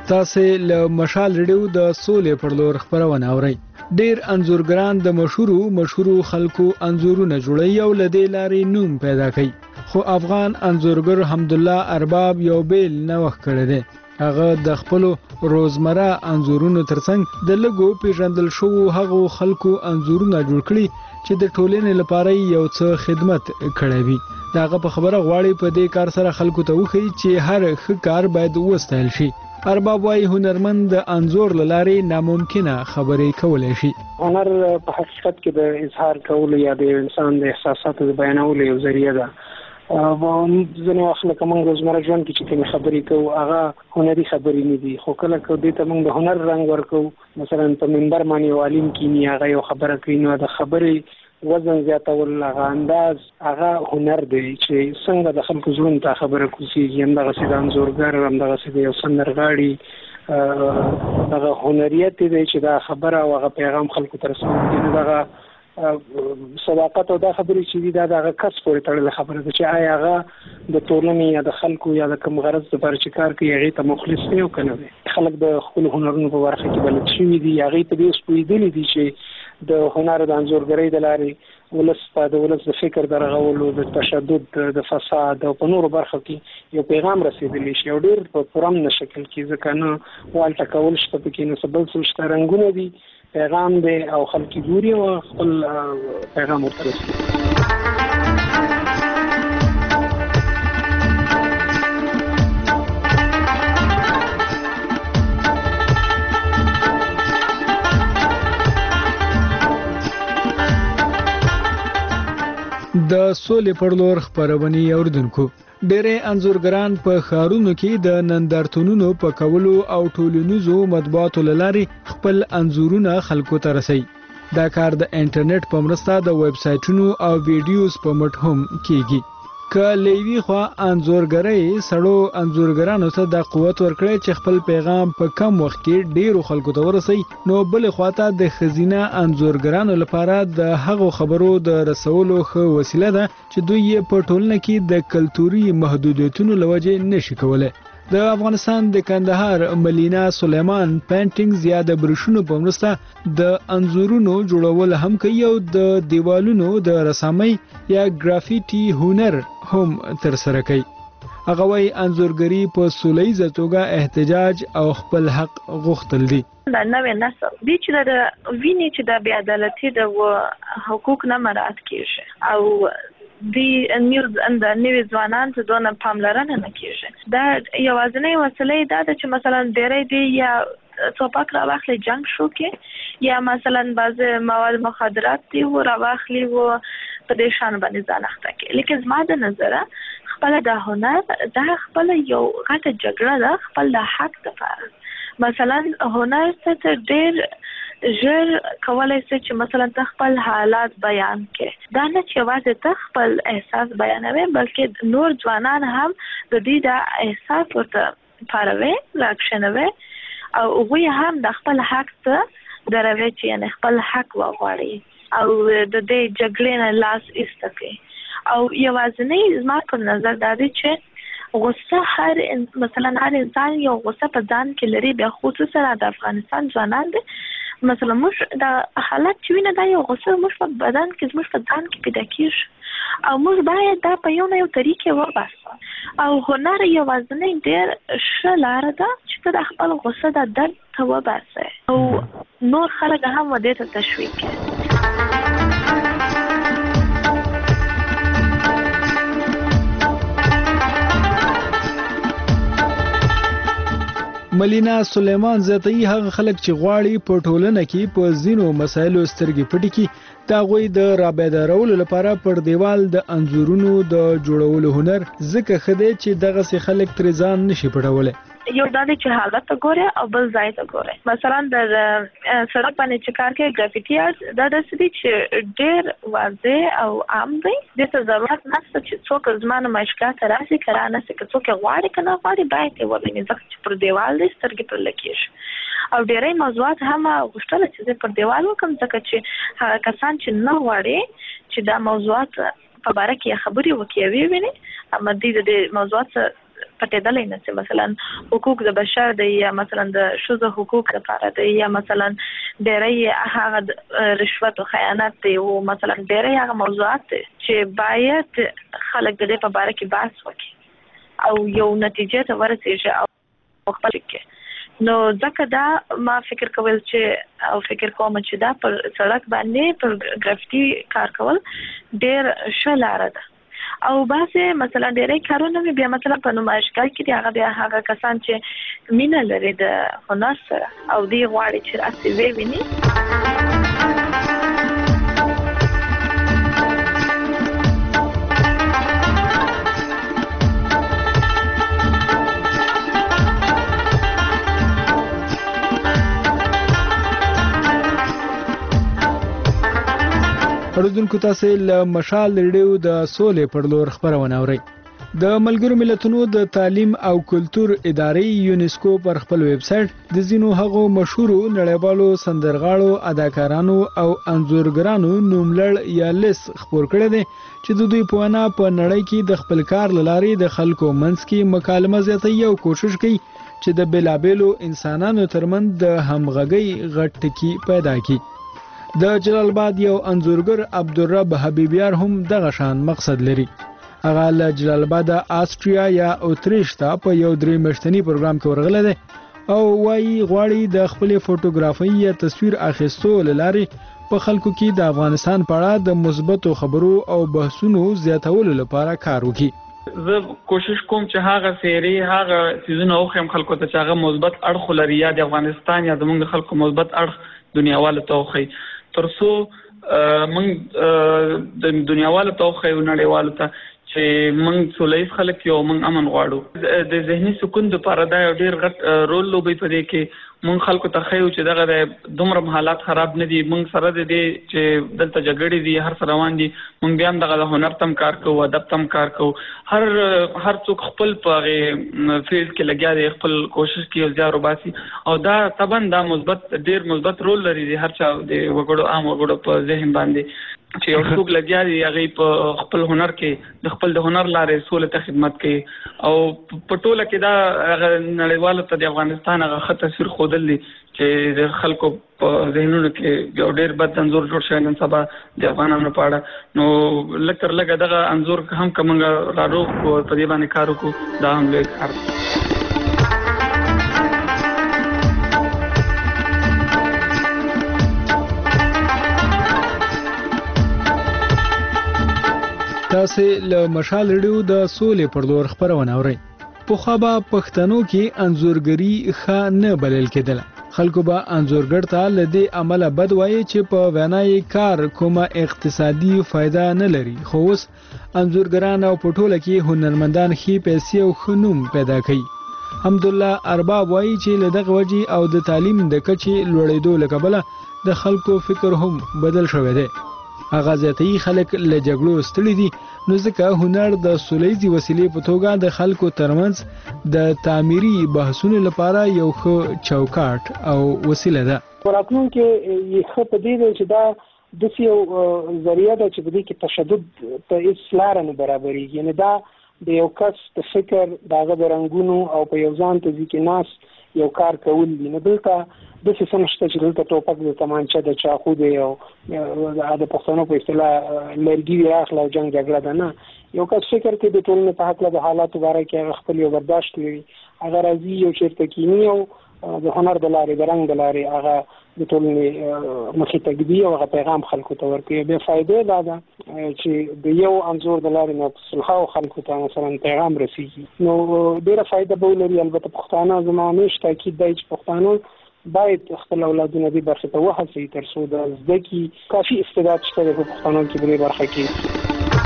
تاسو له مشال ریډیو د سولې پر لور خبرونه اورئ. ډیر انزورګران د مشهورو خلکو انزورونه جوړي او له دې لارې نوم پیدا کوي. خو افغان انزورګر حمدالله ارباب یو بیل نوښت کړی دی. هغه د خپل روزمره انزورونو ترڅنګ د لګو پیژندل شوو هغو خلکو انزورونه جوړ کړي چې د ټولنې لپاره یو څه خدمت کړی وي. داغه په خبره غواړي په دې کار سره خلکو ته وښيي چې هر ښه کار باید وستایل شي. ارباب وايي هنرمند د انزور لارې ناممکنه خبرې کولای شي. هنر په حقیقت کې د اظهار کولو یا د انسان د احساساتو د بیانولو یو ذریعہ ده. ځینې وخت لکه موږ روزمره ژوند کې چې کومې خبرې کوو هغه هنري خبرې نه دي، خو کله که دې ته موږ د هنر رنګ ورکوو، مثلا په منبر باندې یو عالم کینی هغه یو خبره کوي، نو د خبرې وزن زیاتول هغه انداز هغه هنر دی چې څنګه د خلکو زړونو ته خبره کوزېږي. همدغسې د انځورګر، همدغسې د یو سندرغاړي دغه هنریت دی چې دا خبره او هغه پیغام خلکو ته رسوي. نو دغه صداقت او دا خبرې چې دي دا دغه کس پورې تړلې خبره ده چې آیا هغه د ټولنې یا د خلکو یا د کوم غرض لپاره چې کار کوي هغې ته مخلص دی او که نه دی. خلک د خپلو هنرونو په برخه کې بلد شوي دي، هغې په دې اوس پوهېدلي دي چې د هنر د انځورګرۍ د لارې ولس ته د ولس د فکر د رغولو، د تشدد، د فساد او په نورو برخو کې یو پیغام رسېدلی شي او ډېر په پرامن شکل کې، ځکه نه والټه کول شته پکې، نه څه بل څه شته، رنګونه دي، پیغام دی او خلک ګوري او خپل پیغام ورته رسوي. د سولې پر لور خبرونه اوریدونکو. ډېری انځورګران په ښارونو کې د نندارتونونو په کولو او ټولنیزو مطبوعاتو له لارې خپل انځورونه خلکو ته رسوي. دا کار د انټرنیټ په مرسته د ویب سایټونو او ویډیوز په مټ هم کیږي. که لیوی خوا انځورګرۍ سړو انځورګرانو ته د قوت ورکړي چې خپل پیغام په کم وخت کې ډیرو خلکو ته ورسوي، نو بل خواته د خزینه انځورګرانو لپاره د هغو خبرو د رسولو ښه وسیله ده چې دوی یې په ټولنه کې د کلتوري محدودیتونو له وجې نشي کولی. د افغانستان د کندهار ملینا سلیمان پینټینګز یا د برشونو په مرسته د انځورونو جوړول هم کوي او د دیوالونو د رسامۍ یا ګرافیټي هنر هم ترسره کوي. هغه وايي انځورګري په سولهییزه توګه احتجاج او خپل حق غوښتل دي. د نوې نسل دي چې د ویني چې د بې عدالتي د حقوق نه مراعات کیږي او د نوي ځوانان ته دونه پاملرنه نه کیږي. دا یوازینۍ وسیله ده چې مثلا ډېری دی یا ټوپک راواخلي جنگ شو کې یا مثلا بعض مواد مخدرات دی و راواخلي و په دې شان باندې ځان اخته کې. لیکن زما د نظره خپل د هنر دا خپل یو غټه جګړه ده خپل د حق لپاره. مثلا هنر ته ډېر ژر کولای شي چې مثلا ته خپل حالات بیان کړي. دا نه چې یوازې ته خپل احساس بیانوي بلکې نور ځوانان هم د دې د احساس ورته پاروي راکښنوي او هغوی هم د خپل حق ته دروي چې یعنې خپل حق وغواړي او د دې جګړې نه لاس ایسته کړي. او یوازینۍ زما په نظر دا دی چې غصه مثلا هر انسان یو غصه په ځان کې لري، بیا خصوصا د افغانستان ځوانان دي مثلا موږ د حالت چې وینه دا یو غصه موږ په بدن کې زموږ په ځان کې پیدا کېږي او موږ باید دا په یو نه یو طریقې وباسو. او هنر یوازینۍ ډېر ښه لاره ده چې ته د خپل غصه د درد ته وباسې او نور خلک هم دې ته تشویق کړي. ملینا سلیمان زیاتوي هغه خلک چې غواړي په ټولنه کې په ځینو مسایلو سترګې پټې کړي د هغوی د رابیدارولو لپاره پر دیوال د انځورونو د جوړولو هنر ځکه ښه دی چې دغسې خلک ترې ځان نشي پټولی. یو دا دی چې حالت ته ګورې او بل ځای ته ګورې. مثلا د سړک باندې چې کار کوي ګرافیټي آرټ دا داسې دی چې ډېر واضح او عام دی. دې ته ضرورت نشته چې څوک زما نمایشګاه ته راشي که رانشي، که څوک یې غواړي که نه غواړي باید یې وویني ځکه چې پر دیوال دی سترګې پرې لګېږي. او ډېری موضوعات هم غوښتله چې زه پر دیوال وکړم ځکه چې هغه کسان چې نه غواړي چې دا موضوعات په باره کې خبرې وکړي وویني اما دوی د دې موضوعات پټېدلې نه چې مثلا حقوق د بشر دی یا مثلا د ښځو حقوق لپاره دی یا مثلا ډېری هغه رشوت او خیانت دی او مثلا ډېری هغه موضوعات دي چې باید خلک د دې په اړه کې بحث وکړي او یو نتیجه ته ورسیږي او خپل کې نو ځکه دا ما فکر کول چې او فکر کوم چې دا پر سړک باندې پر ګرافټي کار کول ډېر ښه لاره ده او باسه مثلا ډېرې کارونه مې بیا مثلا په نمایشګاه کې هغه بیا هغه کسان چې مینه لري د هنر سره او دی غواړي چې راسي ویني اردوونکو تاسو له مشال ریډیو د سولې پر لور خبرونه اورئ. د ملګرو ملتونو د تعلیم او کلتور ادارې یونیسکو پر خپل ویب سټ د ځینو هغو مشهورو نړیوالو سندرغاړو، اداکارانو او انځورګرانو نوملړ یا لیست خپور کړی دی چې د دوی په وینا په نړۍ کې د خپل کار له لارې د خلکو منځ کې مکالمه زیاتوي او کوشش کوي چې د بېلابېلو انسانانو ترمنځ د همغږۍ غټ ټکي پیدا کړي. د جلال آباد یو انځورګر عبدالرب حبیبیار هم دغه شان مقصد لري. هغه له جلال آباد آسټریا یا اتریش ته په یو 3 میاشتني پروګرام کې ورغلی دی او وايي غواړي د خپل فوټوګرافي یا تصویر اخیستو لارې په خلکو کې د افغانستان په اړه د مثبتو خبرو او بحثونو زیاتولو لپاره کار وکړي. زه کوشش کوم چې هغه سیری هغه سيزونه او خیم خلکو ته چې هغه مثبت اړخ لري یا د افغانستان یا زموږ خلکو مثبت اړخ دنیاوالو ته وخی ترڅو موږ د دنیاوالو ته وخی او نړیوالو ته چې موږ سولهییز خلک یو موږ امن غواړو. د ذهني سکون لپاره دا یو ډیر غټ رول لوبي په دې کې موږ خلکو ته خیو چې دغه دومره حالات خراب نه دي. موږ سره د دې چې دلته جګړې دي هر سره روان دي موږ بیا هم دغه هنر تم کار کوو ادب تم کار کوو. هر څوک خپل په فیلډ کې لګیا دی خپل کوشش کوي زیار وباسي او دا طبعا دا ډیر مثبت رول لري هر چا د وګړو عام وګړو په ذهن باندې چې یو څوک لګیا دی هغه په خپل هنر کې د خپل د هنر لارې سولې ته خدمت کوي او په ټوله کې دا نړیوالو ته د افغانستان هغه ښه تصویر ښودل دي چې د خلکو په ذهنونو کې یو ډېر بد انځور جوړ شوی نن سبا د افغانانو په اړه. نو لږ تر لږه دغه انځور هم که موږ راروغ په دې باندې کار وکړو دا هم لوی کار دی. تاسو له مشال ریډیو د سولې پر لور خبرونه اورئ. پخوا به پښتنو کې انځورګري ښه نه بلل کېدله. خلکو به انځورګر ته له دې عمله بد وایي چې په وینا یې کار کومه اقتصادي فایده نه لري. خو اوس انځورګران او په ټوله کې هنرمندان ښې پیسې او ښه نوم پیدا کوي. حمدالله ارباب وایي چې له دغه وجې او د تعلیم د کچې لوړېدو له کبله د خلکو فکر هم بدل شوی دی. هغه ذاتي خلک له جګړو ستړي دي نو ځکه هنر د سولهییزې وسیلې په توګه د خلکو ترمنځ د تعمیري بحثونو لپاره یو ښه چوکاټ او وسیله ده. راتلونکي یې ښه په دې دی چې دا داسې یو ذریعه ده چې په دې کې تشدد ته هېڅ لاره نه برابرېږي. یعنې دا د یو کس د فکر د هغه د رنګونو او په یو ځان ته ځي کې ناست یو کار کول دي. نو دلته داسې څه نشته چې دلته ټوپک د تمانچه د چاقو دی او د پښتنو په اصطلاح لرګي دی اخله او جنګ جګړه ده نه. یو کس فکر کوي د ټولنې په هکله د حالاتو باره کې هغه خپل یو برداشت لري هغه راځي یو چېرته کیني او د هنر د لارې د رنګ د لارې هغه د ټولنې مخې ته ږدي او هغه پیغام خلکو ته ورکوي. بیا فایدې دا ده چې د یو انځور د لارې نه په سلهاو خلکو ته مثلا پیغام رسیږي نو ډېره فایده به ولري. البته پښتانه زما همیش تاکید دی چې پښتانه باید خپل اولادونه دې برخې ته وهڅوي تر څو د زده کړې کافي استعداد شته دی په پښتنو کې په دې برخه کې.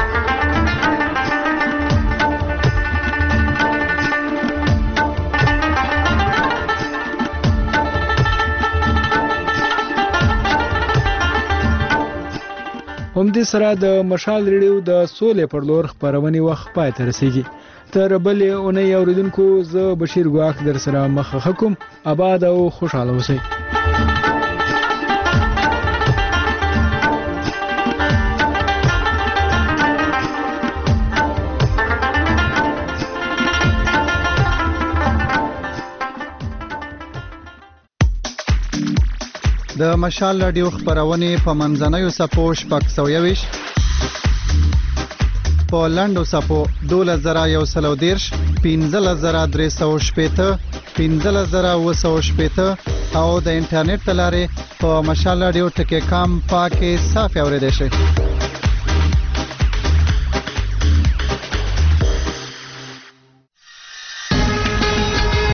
همدې سره د مشال ریډیو د سولې پر لور خبرونې وخت پای ته رسیږي. تر بلې اونۍ اوریدونکو زه بشیر ګواښ در سره مخه کوم. آباد او خوشحاله اوسئ. د مشال رادیو خبرونه په منځنوي سپو شپږ 120 په لاندو سپو 2130 15310 15310 او د انټرنیټ تلاره په مشال رادیو ټکی کام پاکه صاف اوریدل شي